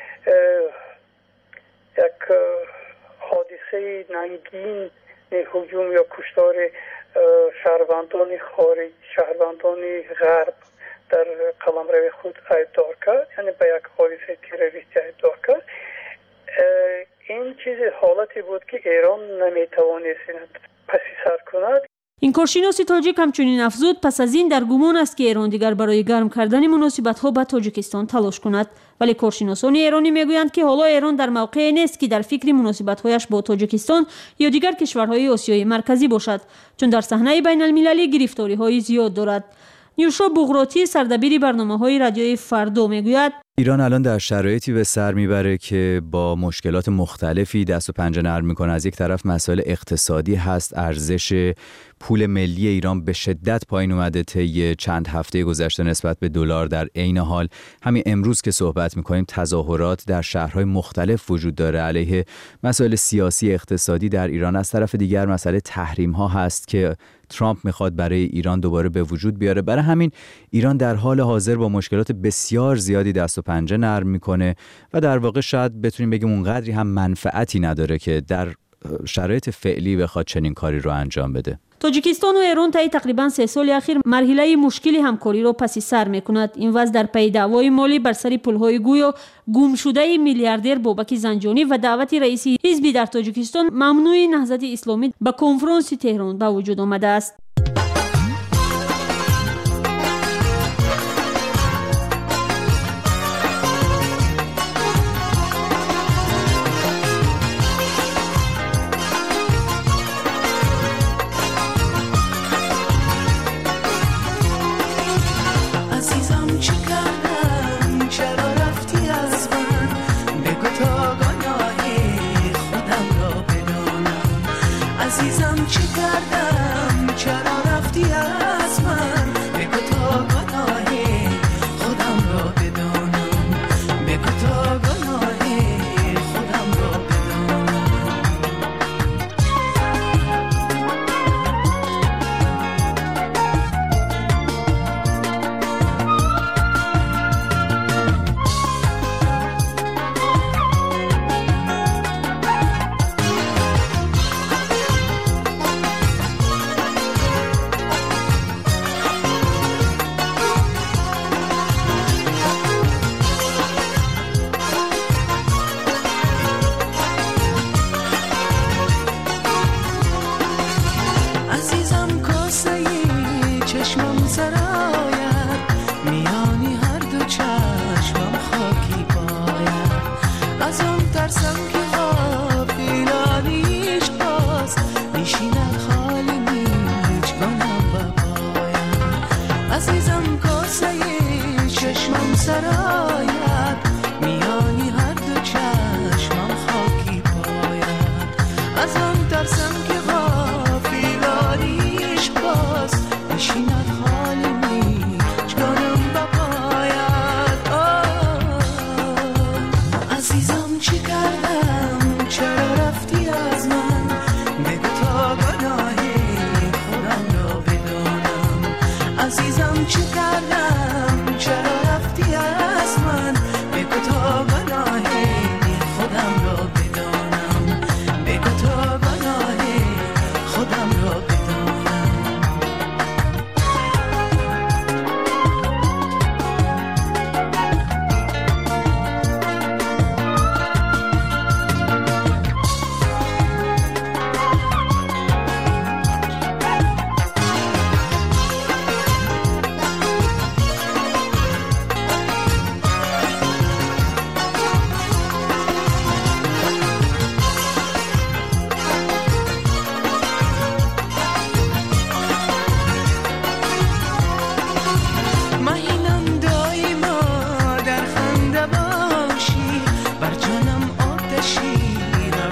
یک حادثه ننگین هجوم یا کشتار شهروندان خارج، شهروندان غرب در قلمرو خود ایبدار کرد، یعنی به یک حادثه تروریستی ایبدار کرد، این چیز حالتی بود که ایران نمیتوانست پسی سر کند. این کارشناس تاجیک همچنین افزود پس از این در گمان است که ایران دیگر برای گرم کردن مناسبت‌ها با تاجیکستان تلاش کند، ولی کارشناسان ایرانی میگویند که حالا ایران در موقعی نیست که در فکر مناسبت‌هایش با تاجیکستان یا دیگر کشورهای آسیای مرکزی باشد، چون در صحنه بین‌المللی گرفتاری‌های زیاد دارد. نیوشا بغراتی سردبیر برنامه‌های رادیوی فردا میگوید ایران الان در شرایطی به سر میبره که با مشکلات مختلفی دست و پنجه نرم میکنه. از یک طرف مسائل اقتصادی هست، ارزش پول ملی ایران به شدت پایین اومده طی چند هفته گذشته نسبت به دلار. در عین حال همین امروز که صحبت میکنیم تظاهرات در شهرهای مختلف وجود داره علیه مسائل سیاسی اقتصادی در ایران. از طرف دیگر مسئله تحریم ها هست که ترامپ میخواد برای ایران دوباره به وجود بیاره. برای همین ایران در حال حاضر با مشکلات بسیار زیادی دست و پنجه نرم میکنه و در واقع شاید بتونیم بگیم اونقدری هم منفعتی نداره که در شرایط فعلی بخواد چنین کاری رو انجام بده. تاجیکستان و ایران طی تقریبا 3 سال اخیر مرحله مشکلی همکاری را پس سر میکند. این وضع در پی دعوای مالی بر سر پولهای گویا گم شده میلیاردر بابک زنجانی و دعوت رئیس حزبی در تاجیکستان ممنوع نهضت اسلامی به کنفرانس تهران به وجود آمده است.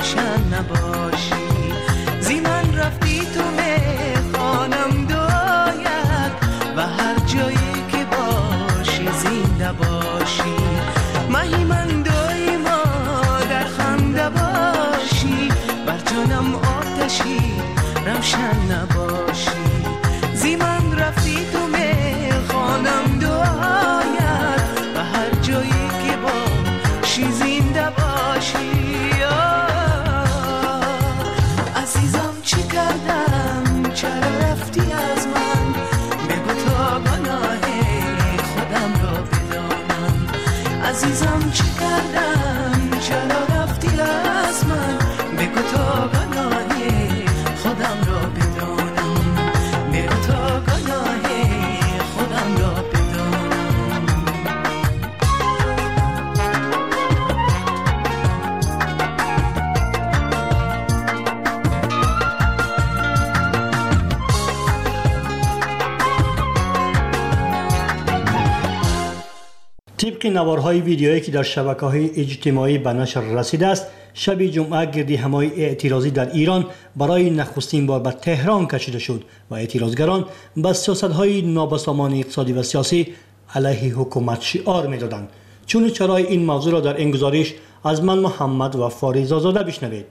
روشن نباشی زی من رفتی تو میخوانم دعایت و هر جایی که باشی زنده باشی مهی من دایما در خنده باشی بر جانم آتشی روشن نباشی زی من رفتی تو میخوانم دعایت و هر جایی که باشی زنده باشی عزیزم چی کردم چرا رفتی از من بگو تا گناه خودم را بدانم عزیزم چی کردم چرا رفتی از من بگو تا گناه خودم را بدانم بگو تا گناه خودم را بدانم طبق نوارهای ویدیویی که در شبکه‌های اجتماعی به نشر رسیده است شب جمعه گردهمایی اعتراضی در ایران برای نخستین بار به تهران کشیده شد و اعتراضگران به سیاست‌های نابسامان اقتصادی و سیاسی علیه حکومت شعار می‌دادند. چون چرای این موضوع را در این گزارش از من محمد و فاریز آزاده بشنوید.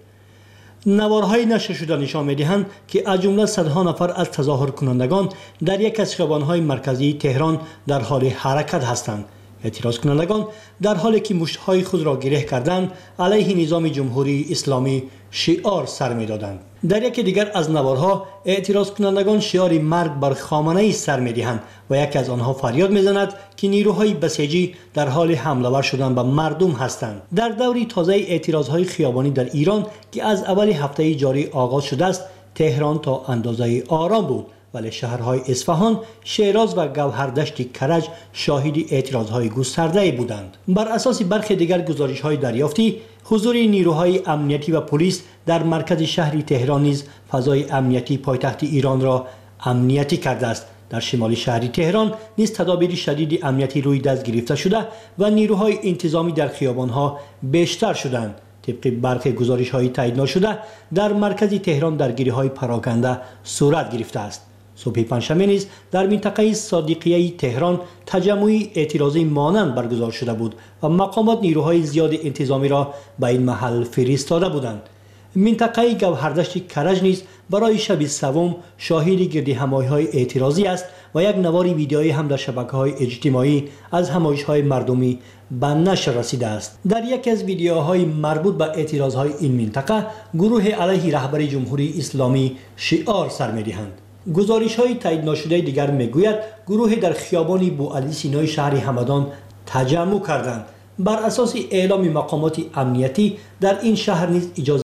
نوارهای نشر شده نشان می‌دهند که از جمله صدها نفر از تظاهر کنندگان در یک از خیابان‌های مرکزی تهران در حال حرکت هستند. اعتراض کنندگان در حالی که مشت‌های خود را گره کردند علیه نظام جمهوری اسلامی شعار سر می‌دادند. در یکی دیگر از نوارها اعتراض کنندگان شعار مرگ بر خامنه‌ای سر می‌دهند و یکی از آنها فریاد می‌زند که نیروهای بسیجی در حال حمله ور شدن به مردم هستند. در دوری تازه اعتراضهای خیابانی در ایران که از اول هفته جاری آغاز شده است تهران تا اندازه آرام بود ولی شهرهای اصفهان، شیراز و گوهردشت کرج شاهد اعتراضهای گسترده بودند. بر اساس برخی دیگر گزارش‌های دریافتی، حضور نیروهای امنیتی و پلیس در مرکز شهر تهران نیز فضای امنیتی پایتخت ایران را امنیتی کرده است. در شمال شهر تهران نیز تدابیر شدید امنیتی روی دست گرفته شده و نیروهای انتظامی در خیابان‌ها بیشتر شدند. طبق برخی گزارش‌های تایید نشده، در مرکز تهران درگیری‌های پراکنده صورت گرفته است. صبح پنجشنبه نیز در منطقه صادقیه تهران تجمعی اعتراضی مانند برگزار شده بود و مقامات نیروهای زیاد انتظامی را به این محل فرستاده بودند. منطقه گوهردشت کرج نیز برای شب سوم شاهد گردهمایی‌های اعتراضی است و یک نوار ویدیویی هم در شبکه‌های اجتماعی از همایش‌های مردمی به نشر رسیده است. در یکی از ویدیوهای مربوط به اعتراضهای این منطقه گروه علیه رهبر جمهوری اسلامی شعار سر می‌دهند. گزارش‌های تایید نشده دیگر می‌گوید گروه در خیابان بوعلی سینای شهر همدان تجمع کردند. بر اساس اعلام مقامات امنیتی در این شهر نیز اجازه